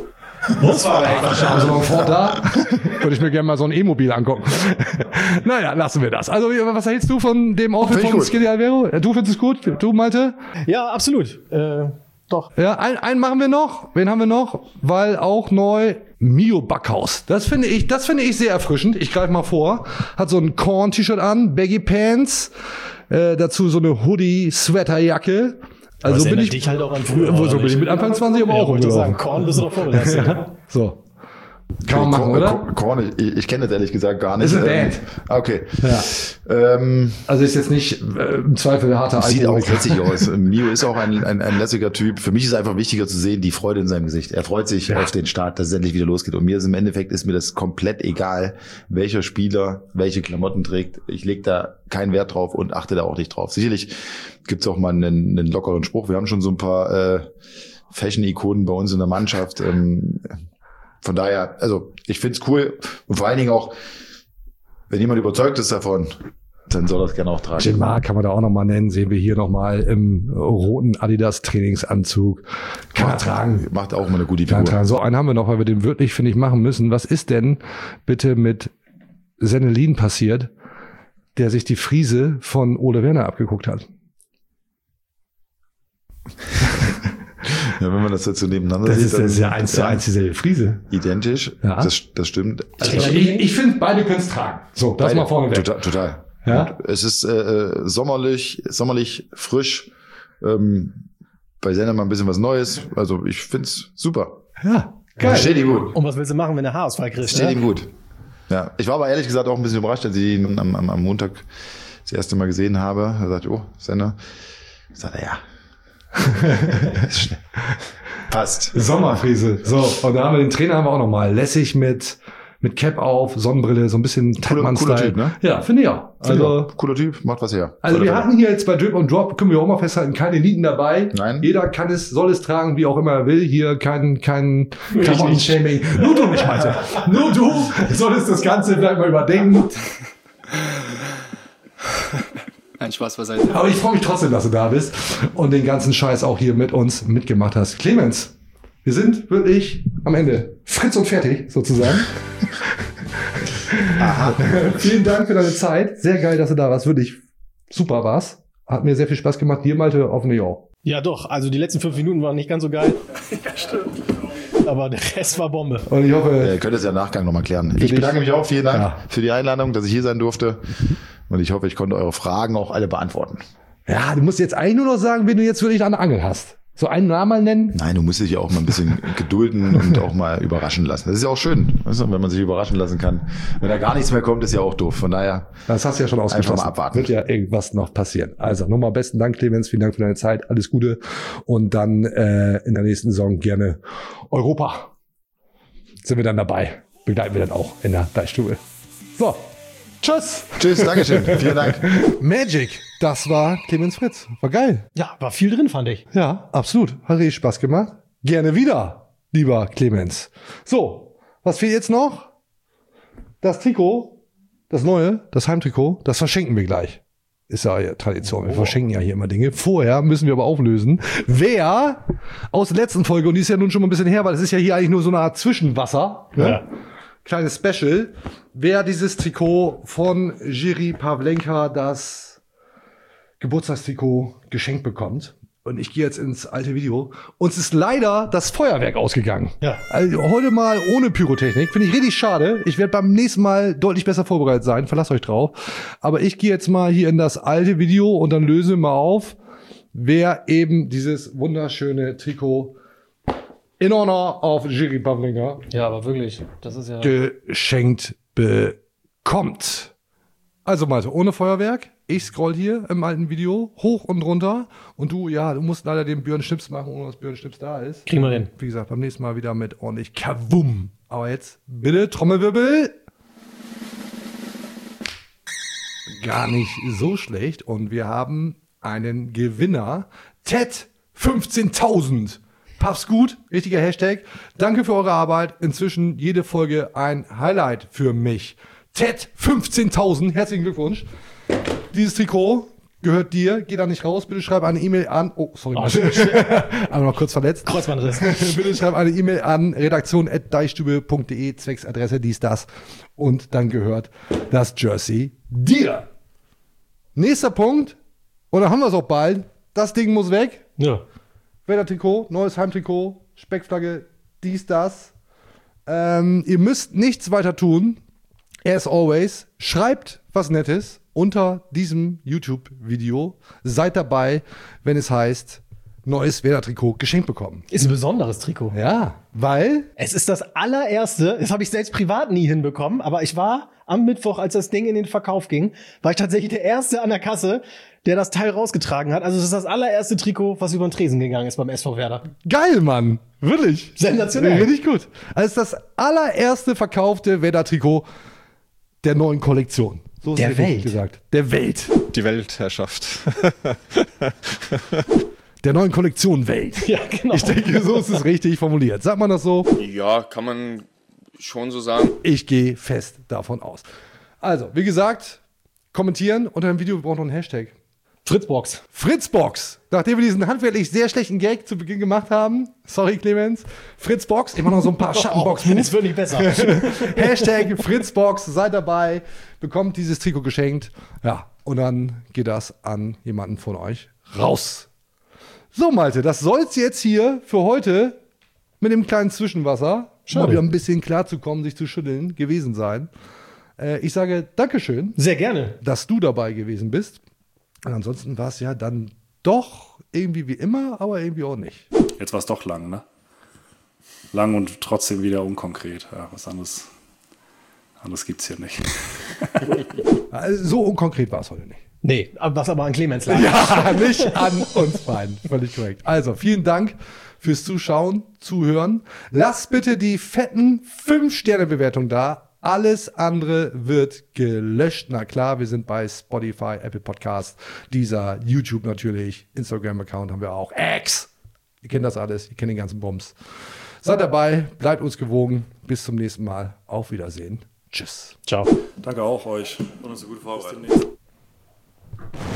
Das war einfach schade. Also Ford da, würde ich mir gerne mal so ein E-Mobil angucken. Naja, lassen wir das. Also, was hältst du von dem Outfit Find ich von gut. Skelly Alvero? Du findest es gut? Du, Malte? Ja, absolut. Äh, doch. Ja, einen, einen machen wir noch. Wen haben wir noch? Weil auch neu Mio Backhaus. Das finde ich, das finde ich sehr erfrischend. Ich greife mal vor. Hat so ein Korn-T-Shirt an, Baggy Pants, äh, dazu so eine Hoodie-Sweaterjacke. Also Also bin ich dich halt auch an früher. Wo, so oder bin ich nicht? mit Anfang zwanzig aber Ja, auch wollte rumgelaufen. sagen, Korn bist du doch vorbelastet. Ja, so. Kann man machen, Korn, oder? Korn, Korn, ich, ich kenne das ehrlich gesagt gar nicht. Ist eine Ähm, Band. Okay. Ja. Ähm, Also ist jetzt nicht äh, im Zweifel harter Sieht auch Alkoholiker. lässig aus. Mio ist auch ein, ein, ein lässiger Typ. Für mich ist einfach wichtiger zu sehen, die Freude in seinem Gesicht. Er freut sich Ja. auf den Start, dass es endlich wieder losgeht. Und mir ist im Endeffekt ist mir das komplett egal, welcher Spieler welche Klamotten trägt. Ich lege da keinen Wert drauf und achte da auch nicht drauf. Sicherlich gibt's auch mal einen, einen lockeren Spruch. Wir haben schon so ein paar äh, Fashion-Ikonen bei uns in der Mannschaft. Ähm, von daher, also ich find's cool und vor allen Dingen auch, wenn jemand überzeugt ist davon, dann soll das gerne auch tragen. Gilmar kann man da auch nochmal nennen, sehen wir hier nochmal im roten Adidas Trainingsanzug. Kann er tragen. Macht auch mal eine gute Kann er Figur. tragen. So, einen haben wir noch, weil wir den wirklich, finde ich, machen müssen. Was ist denn bitte mit Sennelin passiert, der sich die Friese von Ole Werner abgeguckt hat? Ja, wenn man das jetzt so nebeneinander Das sieht, ist, das ist ja eins zu eins dieselbe Friese. Identisch. Ja. Das, das stimmt. Also, Ich, ich, ich finde, beide können es tragen. So, das beide, mal vorne weg. Total. total. Ja? Und es ist äh, sommerlich, sommerlich frisch. Ähm, bei Senna mal ein bisschen was Neues. Also ich find's super. Ja, geil. Steht ihm gut. Und was willst du machen, wenn der Haarausfall kriegt? Steht Ne? ihm gut. Ja, ich war aber ehrlich gesagt auch ein bisschen überrascht, als ich ihn am, am, am Montag das erste Mal gesehen habe. Er sagt, oh, Senna. Ich sagte, ja. Passt. Sommerfriese. So, und da haben wir den Trainer haben wir auch nochmal. Lässig mit, mit Cap auf, Sonnenbrille, so ein bisschen Cooler, cooler Typ, ne? Ja, finde ich auch. Also, Also, cooler Typ, macht was her. also wir hatten hier jetzt bei Drip und Drop, können wir auch mal festhalten, keine Nieten dabei. Nein. Jeder kann es, soll es tragen, wie auch immer er will. Hier kein, kein Klamotten-Shaming. Nur du nicht, Malte. Nur du solltest das Ganze vielleicht mal überdenken. Ein Spaß beiseite. Aber ich freue mich trotzdem, dass du da bist und den ganzen Scheiß auch hier mit uns mitgemacht hast. Clemens, wir sind wirklich am Ende. Fritz und fertig, sozusagen. Aha. Vielen Dank für deine Zeit. Sehr geil, dass du da warst. Wirklich super war's. Hat mir sehr viel Spaß gemacht. Dir, Malte, hoffentlich auch. Ja, doch. Also die letzten fünf Minuten waren nicht ganz so geil. Ja, stimmt. Aber der Rest war Bombe. Und ich hoffe, Ihr könnt es ja im Nachgang nochmal klären. Ich bedanke mich auch. Vielen Dank Ja. für die Einladung, dass ich hier sein durfte. Und ich hoffe, ich konnte eure Fragen auch alle beantworten. ja, du musst jetzt eigentlich nur noch sagen, wen du jetzt wirklich an der Angel hast. So einen Namen mal nennen. Nein, du musst dich ja auch mal ein bisschen gedulden und auch mal überraschen lassen. Das ist ja auch schön, weißt du, wenn man sich überraschen lassen kann. Wenn da gar nichts mehr kommt, ist ja auch doof. Von daher Das hast du ja schon ausgeschlossen. einfach mal abwarten. Wird ja irgendwas noch passieren. Also nochmal besten Dank, Clemens. Vielen Dank für deine Zeit. Alles Gute. Und dann äh, in der nächsten Saison gerne Europa. Sind wir dann dabei. Begleiten wir dann auch in der Deichstube. So. Tschüss. Tschüss, Dankeschön. Vielen Dank. Magic. Das war Clemens Fritz. War geil. Ja, war viel drin, fand ich. Ja, absolut. Hat richtig Spaß gemacht. Gerne wieder, lieber Clemens. So, was fehlt jetzt noch? Das Trikot, das neue, das Heimtrikot, das verschenken wir gleich. Ist ja Tradition. Wir verschenken ja hier immer Dinge. Vorher müssen wir aber auflösen, wer aus der letzten Folge, und die ist ja nun schon mal ein bisschen her, weil es ist ja hier eigentlich nur so eine Art Zwischenwasser, ne? Ja. Kleines Special, wer dieses Trikot von Jiří Pavlenka, das Geburtstagstrikot, geschenkt bekommt. Und ich gehe jetzt ins alte Video. Uns ist leider das Feuerwerk ausgegangen. Ja. Also heute mal ohne Pyrotechnik. Finde ich richtig schade. Ich werde beim nächsten Mal deutlich besser vorbereitet sein. Verlasst euch drauf. Aber ich gehe jetzt mal hier in das alte Video und dann löse mal auf, wer eben dieses wunderschöne Trikot in Honor auf Jiří Pavlenka Ja, aber wirklich, das ist ja... geschenkt bekommt. Also Malte, ohne Feuerwerk. Ich scroll hier im alten Video hoch und runter. Und du, ja, du musst leider den Björn Schnips machen, ohne dass Björn Schnips da ist. Kriegen wir hin. Wie gesagt, beim nächsten Mal wieder mit ordentlich Kavum. Aber jetzt bitte Trommelwirbel. Gar nicht so schlecht. Und wir haben einen Gewinner. Ted fünfzehntausend. Paff's gut, richtiger Hashtag. Danke für eure Arbeit. Inzwischen jede Folge ein Highlight für mich. Ted fünfzehntausend, herzlichen Glückwunsch. Dieses Trikot gehört dir. Geh da nicht raus. Bitte schreib eine E-Mail an. Oh, sorry. Aber noch kurz verletzt. Kreuzbandriss. Bitte schreib eine E-Mail an redaktion at deichstube punkt de, Zwecksadresse dies, das. Und dann gehört das Jersey dir. Nächster Punkt. Und dann haben wir es auch bald. Das Ding muss weg. Ja. Wettertrikot, neues Heimtrikot, Speckflagge, dies, das. Ähm, ihr müsst nichts weiter tun. As always, schreibt was Nettes unter diesem YouTube-Video. Seid dabei, wenn es heißt, neues Wettertrikot geschenkt bekommen. Ist ein besonderes Trikot. Ja, weil Es ist das allererste, das habe ich selbst privat nie hinbekommen, aber ich war am Mittwoch, als das Ding in den Verkauf ging, war ich tatsächlich der Erste an der Kasse, der das Teil rausgetragen hat. Also es ist das allererste Trikot, was über den Tresen gegangen ist beim S V Werder. geil, Mann. Wirklich. Sensationell. Richtig gut. Also das allererste verkaufte Wettertrikot der neuen Kollektion. So ist Der es richtig Welt. gesagt. Der Welt. Die Weltherrschaft. Der neuen Kollektion Welt. Ja, genau. Ich denke, so ist es richtig formuliert. Sagt man das so? Ja, kann man schon so sagen. Ich gehe fest davon aus. Also, wie gesagt, kommentieren unter dem Video. Wir brauchen noch einen Hashtag. Fritzbox. Fritzbox. Nachdem wir diesen handwerklich sehr schlechten Gag zu Beginn gemacht haben. Sorry, Clemens. Fritzbox. Ich mache noch so ein paar Schattenbox-Moves. Das wird nicht besser. Hashtag Fritzbox. Seid dabei. Bekommt dieses Trikot geschenkt. Ja, und dann geht das an jemanden von euch raus. So, Malte, das soll's jetzt hier für heute mit dem kleinen Zwischenwasser, um mal wieder ein bisschen klarzukommen, sich zu schütteln, gewesen sein. Äh, ich sage Dankeschön. Sehr gerne. Dass du dabei gewesen bist. Und ansonsten war es ja dann doch irgendwie wie immer, aber irgendwie auch nicht. Jetzt war es doch lang, ne? Lang und trotzdem wieder unkonkret. Ja, was anderes, anderes gibt es hier nicht. Also so unkonkret war es heute nicht. Nee, was aber an Clemens lag. Ja, nicht an uns beiden. Völlig korrekt. Also, vielen Dank fürs Zuschauen, Zuhören. Lasst bitte die fetten fünf Sterne Bewertung da. Alles andere wird gelöscht. Na klar, wir sind bei Spotify, Apple Podcast, dieser YouTube natürlich, Instagram-Account haben wir auch. X! Ihr kennt das alles, ihr kennt den ganzen Bums. Seid dabei, bleibt uns gewogen. Bis zum nächsten Mal. Auf Wiedersehen. Tschüss. Ciao. Danke auch euch. Und uns eine gute Vorbereitung.